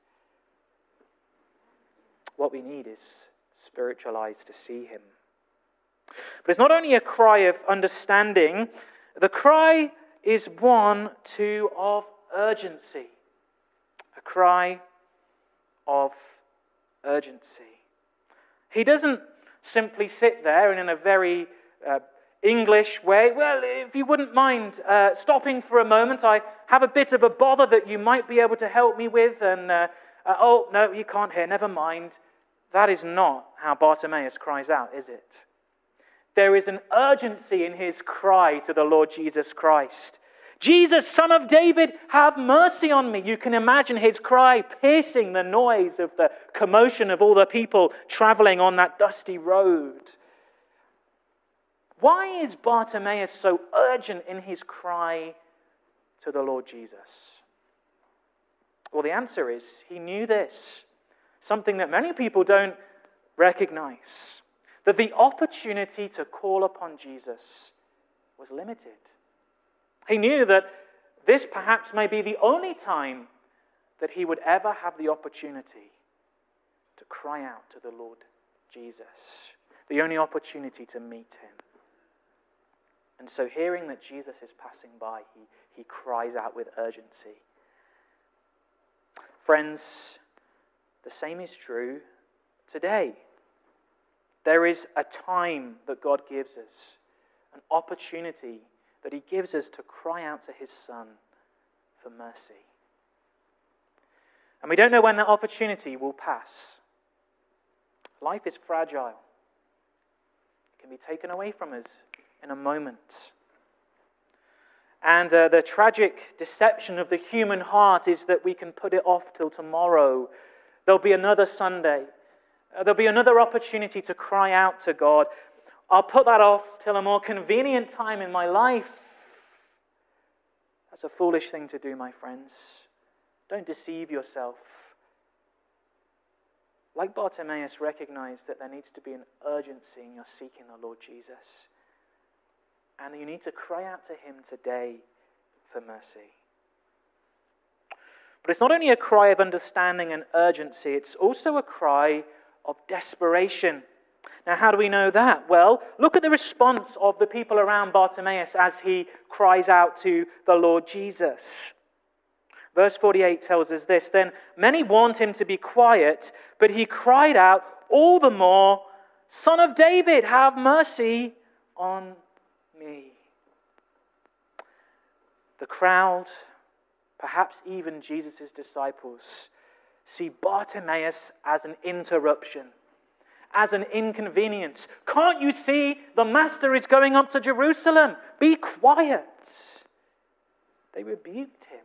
B: What we need is spiritual eyes to see him. But it's not only a cry of understanding, the cry is one, too, of urgency. A cry of urgency. He doesn't simply sit there and in a very uh, English way, well, if you wouldn't mind uh, stopping for a moment, I have a bit of a bother that you might be able to help me with, and uh, uh, oh, no, you can't hear, never mind. That is not how Bartimaeus cries out, is it? There is an urgency in his cry to the Lord Jesus Christ. Jesus, Son of David, have mercy on me. You can imagine his cry piercing the noise of the commotion of all the people traveling on that dusty road. Why is Bartimaeus so urgent in his cry to the Lord Jesus? Well, the answer is he knew this, something that many people don't recognize, that the opportunity to call upon Jesus was limited. He knew that this perhaps may be the only time that he would ever have the opportunity to cry out to the Lord Jesus, the only opportunity to meet him. And so hearing that Jesus is passing by, he, he cries out with urgency. Friends, the same is true today. There is a time that God gives us, an opportunity that he gives us to cry out to his Son for mercy. And we don't know when that opportunity will pass. Life is fragile. It can be taken away from us in a moment. And uh, the tragic deception of the human heart is that we can put it off till tomorrow. There'll be another Sunday. Uh, there'll be another opportunity to cry out to God. I'll put that off till a more convenient time in my life. That's a foolish thing to do, my friends. Don't deceive yourself. Like Bartimaeus, recognize that there needs to be an urgency in your seeking the Lord Jesus. And you need to cry out to him today for mercy. But it's not only a cry of understanding and urgency, it's also a cry of desperation. Now, how do we know that? Well, look at the response of the people around Bartimaeus as he cries out to the Lord Jesus. Verse forty-eight tells us this: Then many warned him to be quiet, but he cried out all the more, Son of David, have mercy on me. The crowd, perhaps even Jesus' disciples, see Bartimaeus as an interruption, as an inconvenience. Can't you see the Master is going up to Jerusalem? Be quiet. They rebuked him.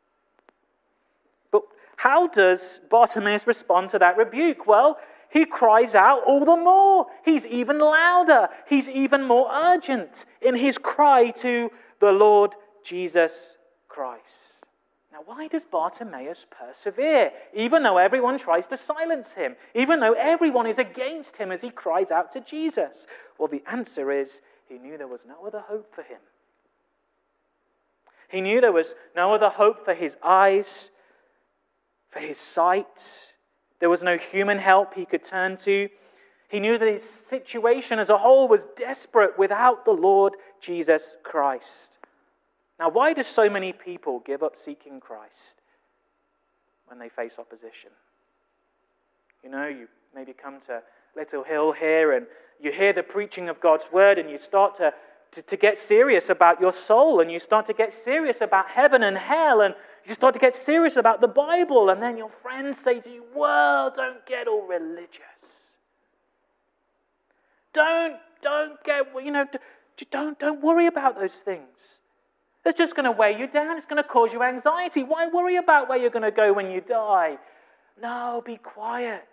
B: But how does Bartimaeus respond to that rebuke? Well, he cries out all the more. He's even louder. He's even more urgent in his cry to the Lord Jesus Christ. Now, why does Bartimaeus persevere, even though everyone tries to silence him, even though everyone is against him as he cries out to Jesus? Well, the answer is he knew there was no other hope for him. He knew there was no other hope for his eyes, for his sight. There was no human help he could turn to. He knew that his situation as a whole was desperate without the Lord Jesus Christ. Now, why do so many people give up seeking Christ when they face opposition? You know, you maybe come to Little Hill here and you hear the preaching of God's word and you start to to, to get serious about your soul, and you start to get serious about heaven and hell, and you start to get serious about the Bible, and then your friends say to you, well, don't get all religious. Don't, don't get, you know, don't, don't worry about those things. It's just going to weigh you down. It's going to cause you anxiety. Why worry about where you're going to go when you die? No, be quiet.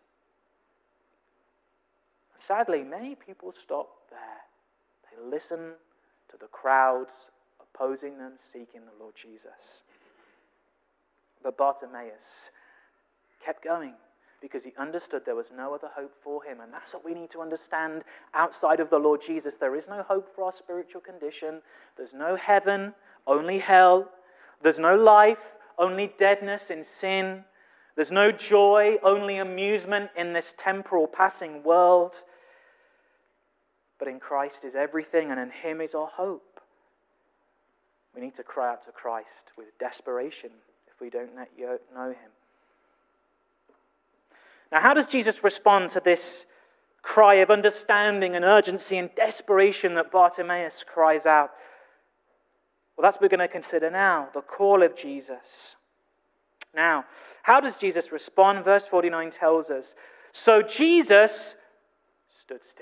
B: Sadly, many people stop there. They listen to the crowds opposing them, seeking the Lord Jesus. But Bartimaeus kept going because he understood there was no other hope for him. And that's what we need to understand outside of the Lord Jesus. There is no hope for our spiritual condition. There's no heaven, only hell. There's no life, only deadness in sin. There's no joy, only amusement in this temporal passing world. But in Christ is everything, and in Him is our hope. We need to cry out to Christ with desperation if we don't yet know Him. Now, how does Jesus respond to this cry of understanding and urgency and desperation that Bartimaeus cries out? Well, that's what we're going to consider now, the call of Jesus. Now, how does Jesus respond? Verse forty-nine tells us, so Jesus stood still.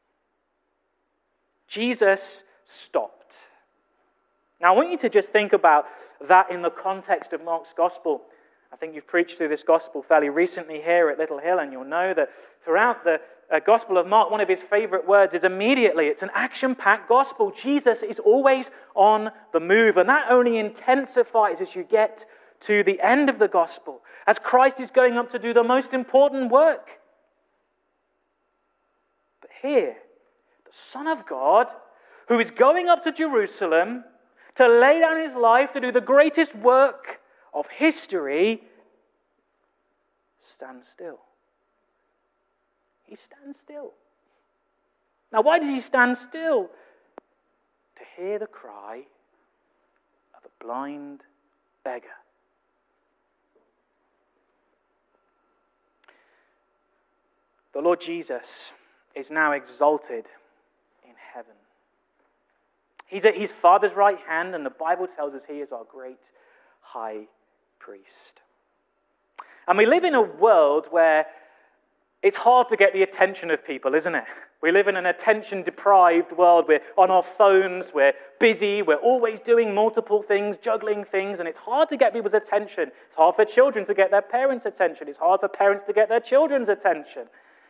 B: Jesus stopped. Now, I want you to just think about that in the context of Mark's Gospel. I think you've preached through this Gospel fairly recently here at Little Hill, and you'll know that throughout the uh, Gospel of Mark, one of his favorite words is immediately. It's an action-packed Gospel. Jesus is always on the move, and that only intensifies as you get to the end of the Gospel, as Christ is going up to do the most important work. But here, the Son of God, who is going up to Jerusalem to lay down his life to do the greatest work of history, stands still. He stands still. Now, why does he stand still? To hear the cry of a blind beggar. The Lord Jesus is now exalted in heaven. He's at his Father's right hand, and the Bible tells us he is our great high priest. And we live in a world where it's hard to get the attention of people, isn't it? We live in an attention-deprived world. We're on our phones, we're busy, we're always doing multiple things, juggling things, and it's hard to get people's attention. It's hard for children to get their parents' attention. It's hard for parents to get their children's attention.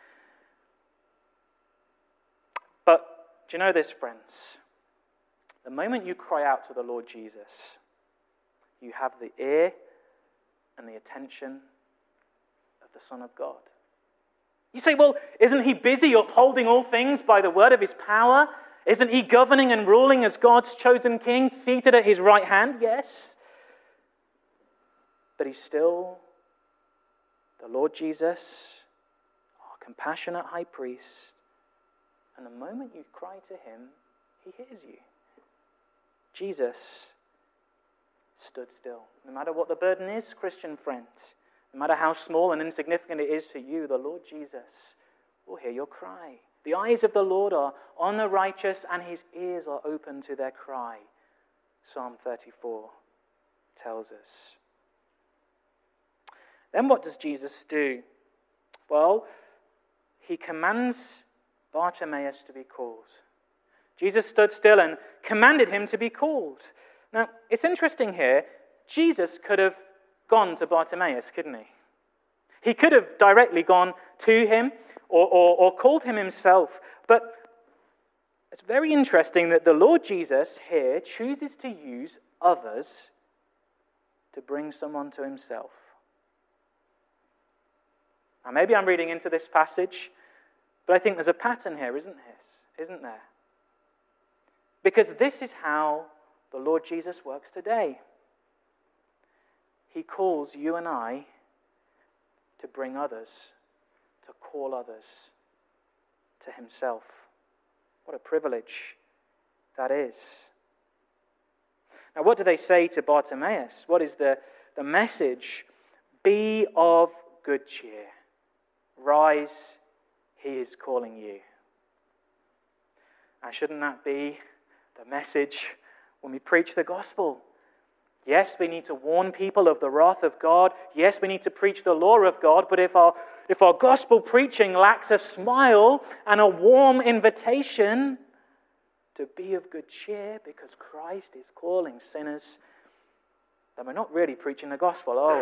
B: But do you know this, friends? The moment you cry out to the Lord Jesus, you have the ear and the attention of the Son of God. You say, well, isn't he busy upholding all things by the word of his power? Isn't he governing and ruling as God's chosen king, seated at his right hand? Yes. But he's still the Lord Jesus, our compassionate high priest. And the moment you cry to him, he hears you. Jesus stood still. No matter what the burden is, Christian friend, no matter how small and insignificant it is to you, the Lord Jesus will hear your cry. The eyes of the Lord are on the righteous, and his ears are open to their cry. Psalm thirty-four tells us. Then what does Jesus do? Well, he commands Bartimaeus to be called. Jesus stood still and commanded him to be called. Now, it's interesting here. Jesus could have gone to Bartimaeus, couldn't he? He could have directly gone to him or, or, or called him himself. But it's very interesting that the Lord Jesus here chooses to use others to bring someone to himself. Now, maybe I'm reading into this passage, but I think there's a pattern here, isn't there? Isn't there? Because this is how the Lord Jesus works today. He calls you and I to bring others, to call others to himself. What a privilege that is. Now, what do they say to Bartimaeus? What is the, the message? Be of good cheer. Rise, he is calling you. And shouldn't that be the message when we preach the gospel? Yes, we need to warn people of the wrath of God. Yes, we need to preach the law of God. But if our, if our gospel preaching lacks a smile and a warm invitation to be of good cheer because Christ is calling sinners, then we're not really preaching the gospel, are we?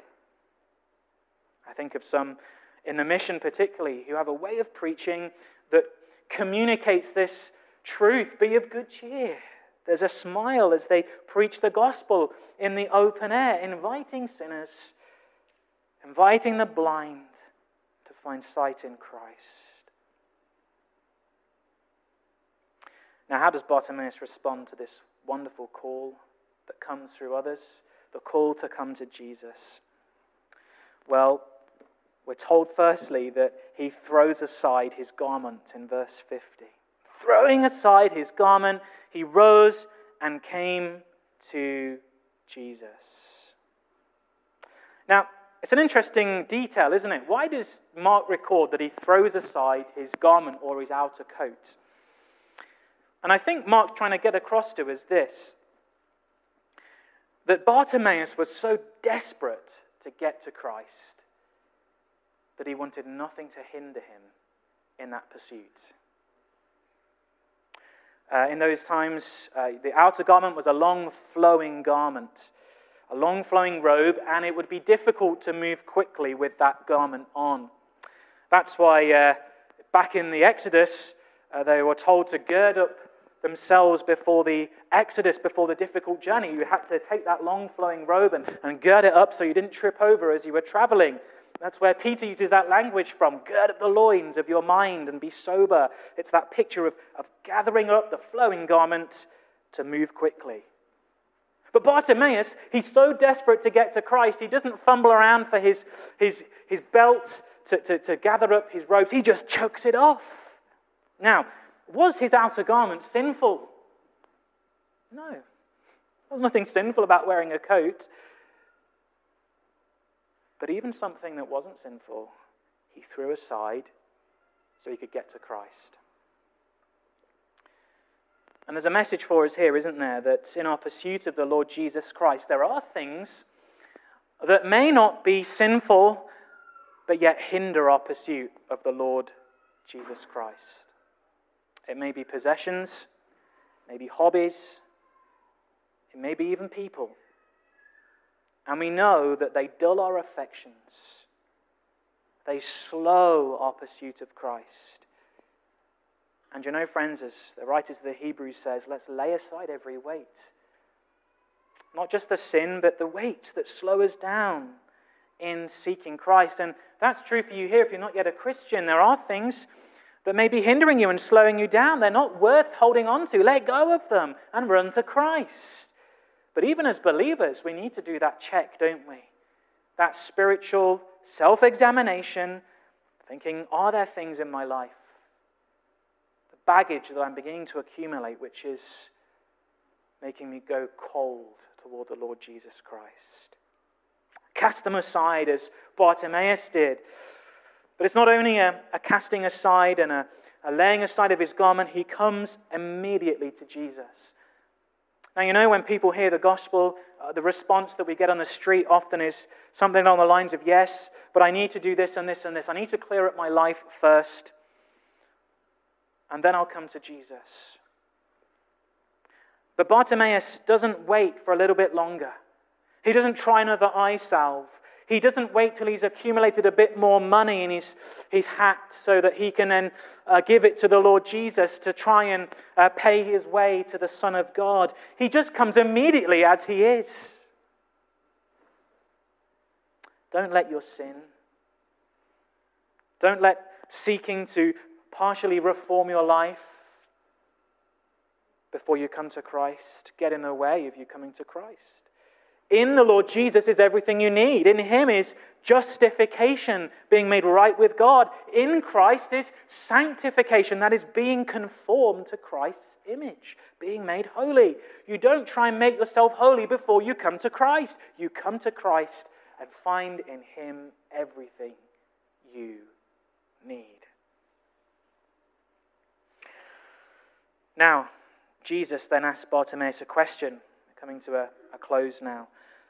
B: I think of some in the mission particularly who have a way of preaching that communicates this truth: be of good cheer. There's a smile as they preach the gospel in the open air, inviting sinners, inviting the blind to find sight in Christ. Now, how does Bartimaeus respond to this wonderful call that comes through others? The call to come to Jesus. Well, we're told firstly that he throws aside his garment in verse fifty. Throwing aside his garment, he rose and came to Jesus. Now, it's an interesting detail, isn't it? Why does Mark record that he throws aside his garment or his outer coat? And I think Mark's trying to get across to is this: that Bartimaeus was so desperate to get to Christ that he wanted nothing to hinder him in that pursuit. Uh, in those times, uh, the outer garment was a long flowing garment, a long flowing robe, and it would be difficult to move quickly with that garment on. That's why uh, back in the Exodus, uh, they were told to gird up themselves before the Exodus, before the difficult journey. You had to take that long flowing robe and, and gird it up so you didn't trip over as you were traveling. That's where Peter uses that language from: gird up the loins of your mind and be sober. It's that picture of, of gathering up the flowing garment to move quickly. But Bartimaeus, he's so desperate to get to Christ, he doesn't fumble around for his, his, his belt to, to, to gather up his robes. He just chucks it off. Now, was his outer garment sinful? No. There was nothing sinful about wearing a coat. But even something that wasn't sinful, he threw aside so he could get to Christ. And there's a message for us here, isn't there, that in our pursuit of the Lord Jesus Christ, there are things that may not be sinful, but yet hinder our pursuit of the Lord Jesus Christ. It may be possessions, it may be hobbies, it may be even people. And we know that they dull our affections. They slow our pursuit of Christ. And you know, friends, as the writer of the Hebrews says, let's lay aside every weight. Not just the sin, but the weight that slow us down in seeking Christ. And that's true for you here if you're not yet a Christian. There are things that may be hindering you and slowing you down. They're not worth holding on to. Let go of them and run to Christ. But even as believers, we need to do that check, don't we? That spiritual self-examination, thinking, are there things in my life, the baggage that I'm beginning to accumulate, which is making me go cold toward the Lord Jesus Christ? Cast them aside as Bartimaeus did. But it's not only a, a casting aside and a, a laying aside of his garment, he comes immediately to Jesus. Now, you know, when people hear the gospel, uh, the response that we get on the street often is something along the lines of, yes, but I need to do this and this and this. I need to clear up my life first, and then I'll come to Jesus. But Bartimaeus doesn't wait for a little bit longer. He doesn't try another eye salve. He doesn't wait till he's accumulated a bit more money in his, his hat so that he can then uh, give it to the Lord Jesus to try and uh, pay his way to the Son of God. He just comes immediately as he is. Don't let your sin, don't let seeking to partially reform your life before you come to Christ get in the way of you coming to Christ. In the Lord Jesus is everything you need. In Him is justification, being made right with God. In Christ is sanctification, that is being conformed to Christ's image, being made holy. You don't try and make yourself holy before you come to Christ. You come to Christ and find in Him everything you need. Now, Jesus then asked Bartimaeus a question, coming to a, a close now.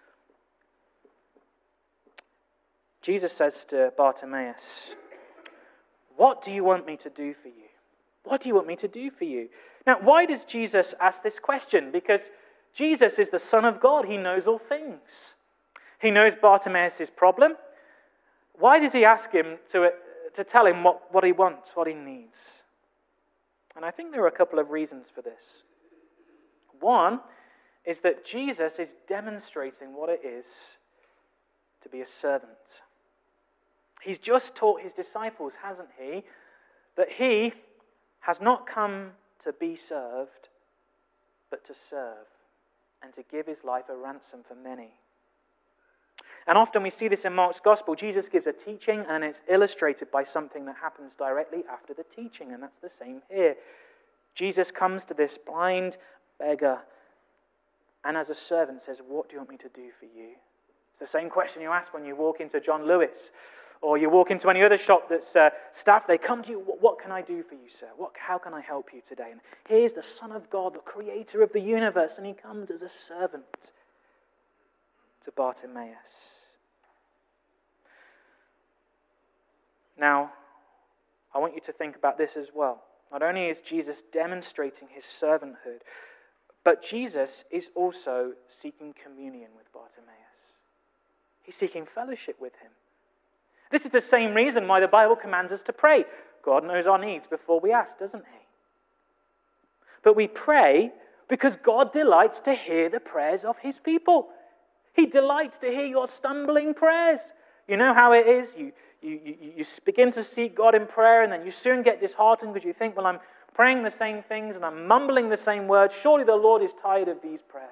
B: Jesus says to Bartimaeus, "What do you want me to do for you? What do you want me to do for you?" Now, why does Jesus ask this question? Because Jesus is the Son of God. He knows all things. He knows Bartimaeus' problem. Why does he ask him to, to tell him what, what he wants, what he needs? And I think there are a couple of reasons for this. One is that Jesus is demonstrating what it is to be a servant. He's just taught his disciples, hasn't he, that he has not come to be served, but to serve and to give his life a ransom for many. And often we see this in Mark's Gospel. Jesus gives a teaching and it's illustrated by something that happens directly after the teaching, and that's the same here. Jesus comes to this blind beggar and as a servant says, "What do you want me to do for you?" It's the same question you ask when you walk into John Lewis or you walk into any other shop that's uh, staffed. They come to you, "What, what can I do for you, sir? What, how can I help you today?" And here's the Son of God, the creator of the universe, and he comes as a servant to Bartimaeus. Now, I want you to think about this as well. Not only is Jesus demonstrating his servanthood, but Jesus is also seeking communion with Bartimaeus. He's seeking fellowship with him. This is the same reason why the Bible commands us to pray. God knows our needs before we ask, doesn't he? But we pray because God delights to hear the prayers of his people. He delights to hear your stumbling prayers. You know how it is? You, you, you, you begin to seek God in prayer and then you soon get disheartened because you think, well, I'm praying the same things and I'm mumbling the same words. Surely the Lord is tired of these prayers.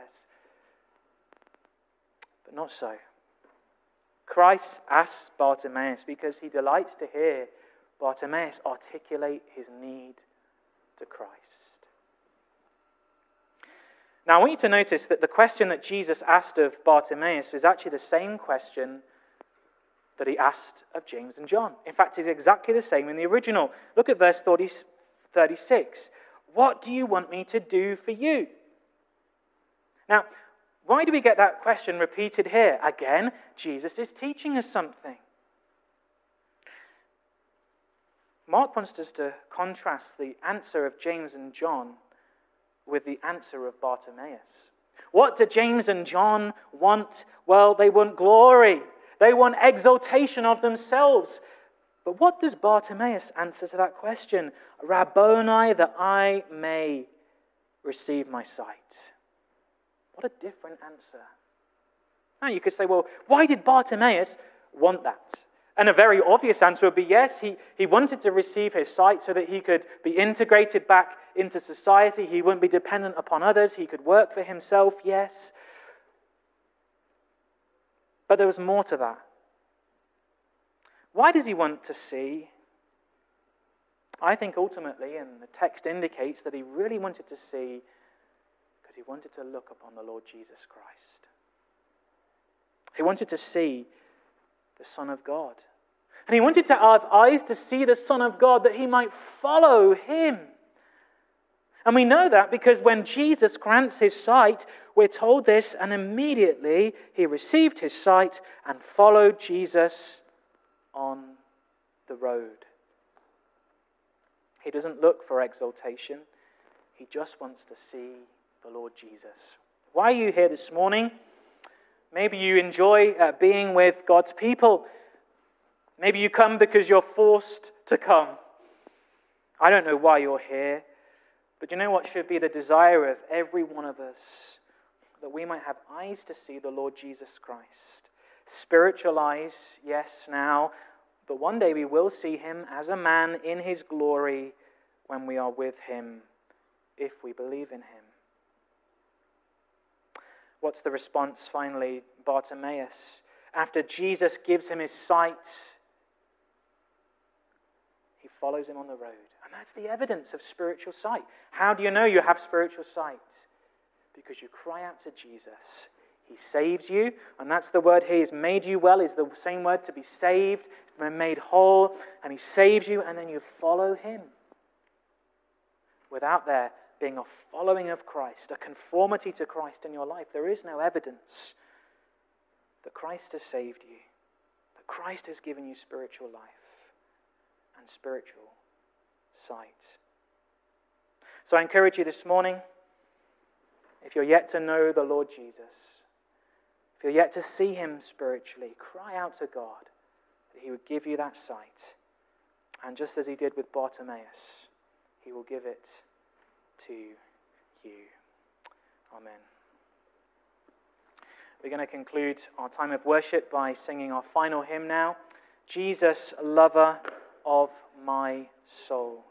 B: But not so. Christ asks Bartimaeus because he delights to hear Bartimaeus articulate his need to Christ. Now I want you to notice that the question that Jesus asked of Bartimaeus is actually the same question that he asked of James and John. In fact, it's exactly the same in the original. Look at verse thirty-six. "What do you want me to do for you?" Now, why do we get that question repeated here? Again, Jesus is teaching us something. Mark wants us to contrast the answer of James and John with the answer of Bartimaeus. What do James and John want? Well, they want glory. They want exaltation of themselves. But what does Bartimaeus answer to that question? "Rabboni, that I may receive my sight." What a different answer. Now you could say, well, why did Bartimaeus want that? And a very obvious answer would be yes, he, he wanted to receive his sight so that he could be integrated back into society. He wouldn't be dependent upon others. He could work for himself, yes. But there was more to that. Why does he want to see? I think ultimately, and the text indicates that he really wanted to see because he wanted to look upon the Lord Jesus Christ. He wanted to see the Son of God. And he wanted to have eyes to see the Son of God that he might follow him. And we know that because when Jesus grants his sight, we're told this, and immediately he received his sight and followed Jesus on the road. He doesn't look for exaltation. He just wants to see the Lord Jesus. Why are you here this morning? Maybe you enjoy uh, being with God's people. Maybe you come because you're forced to come. I don't know why you're here, but you know what should be the desire of every one of us? That we might have eyes to see the Lord Jesus Christ. Spiritual eyes, yes, now, but one day we will see him as a man in his glory when we are with him, if we believe in him. What's the response finally? Bartimaeus, after Jesus gives him his sight, he follows him on the road. And that's the evidence of spiritual sight. How do you know you have spiritual sight? Because you cry out to Jesus. He saves you, and that's the word he has made you well, is the same word to be saved, made whole, and he saves you, and then you follow him. Without there being a following of Christ, a conformity to Christ in your life, there is no evidence that Christ has saved you, that Christ has given you spiritual life and spiritual sight. So I encourage you this morning, if you're yet to know the Lord Jesus, if you're yet to see him spiritually, cry out to God that he would give you that sight. And just as he did with Bartimaeus, he will give it to you. Amen. We're going to conclude our time of worship by singing our final hymn now, Jesus, Lover of My Soul.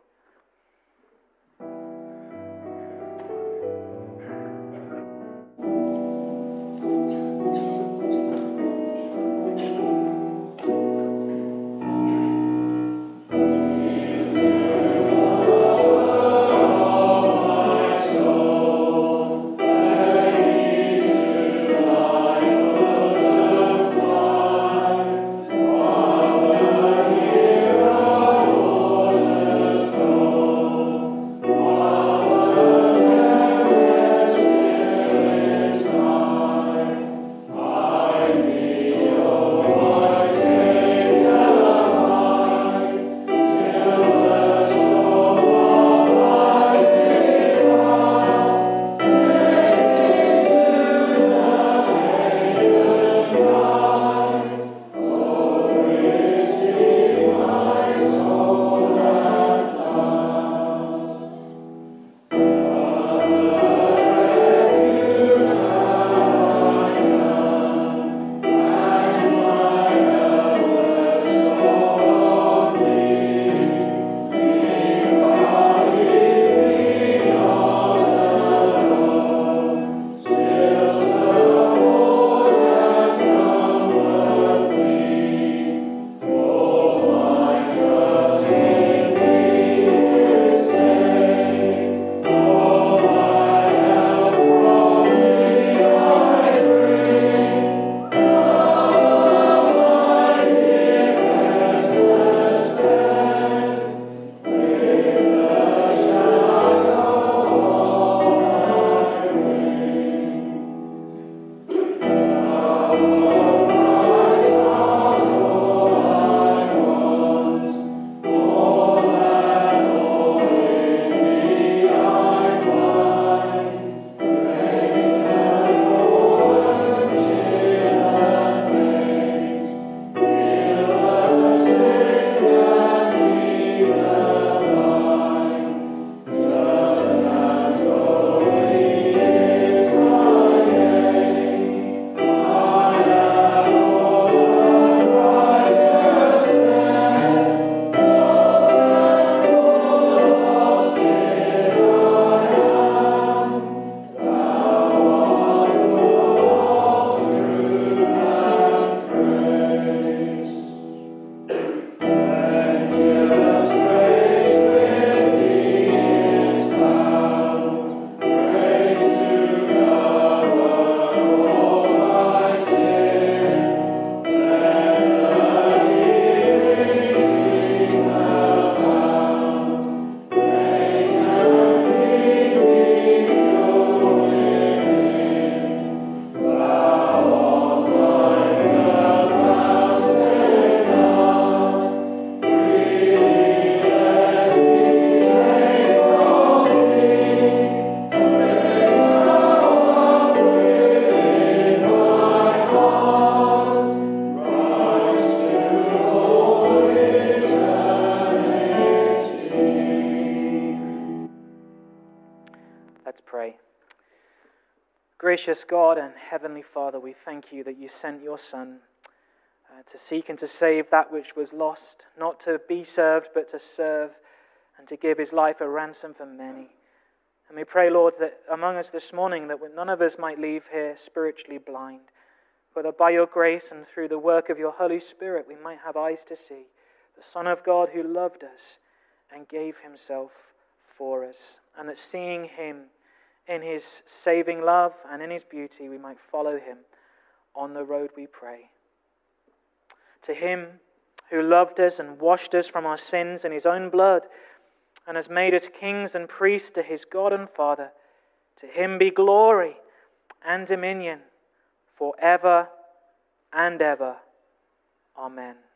B: Gracious God and Heavenly Father, we thank you that you sent your Son uh, to seek and to save that which was lost, not to be served, but to serve and to give his life a ransom for many. And we pray, Lord, that among us this morning, that none of us might leave here spiritually blind, but that by your grace and through the work of your Holy Spirit, we might have eyes to see the Son of God who loved us and gave himself for us, and that seeing him in his saving love and in his beauty, we might follow him on the road, we pray. To him who loved us and washed us from our sins in his own blood, and has made us kings and priests to his God and Father. To him be glory and dominion forever and ever. Amen.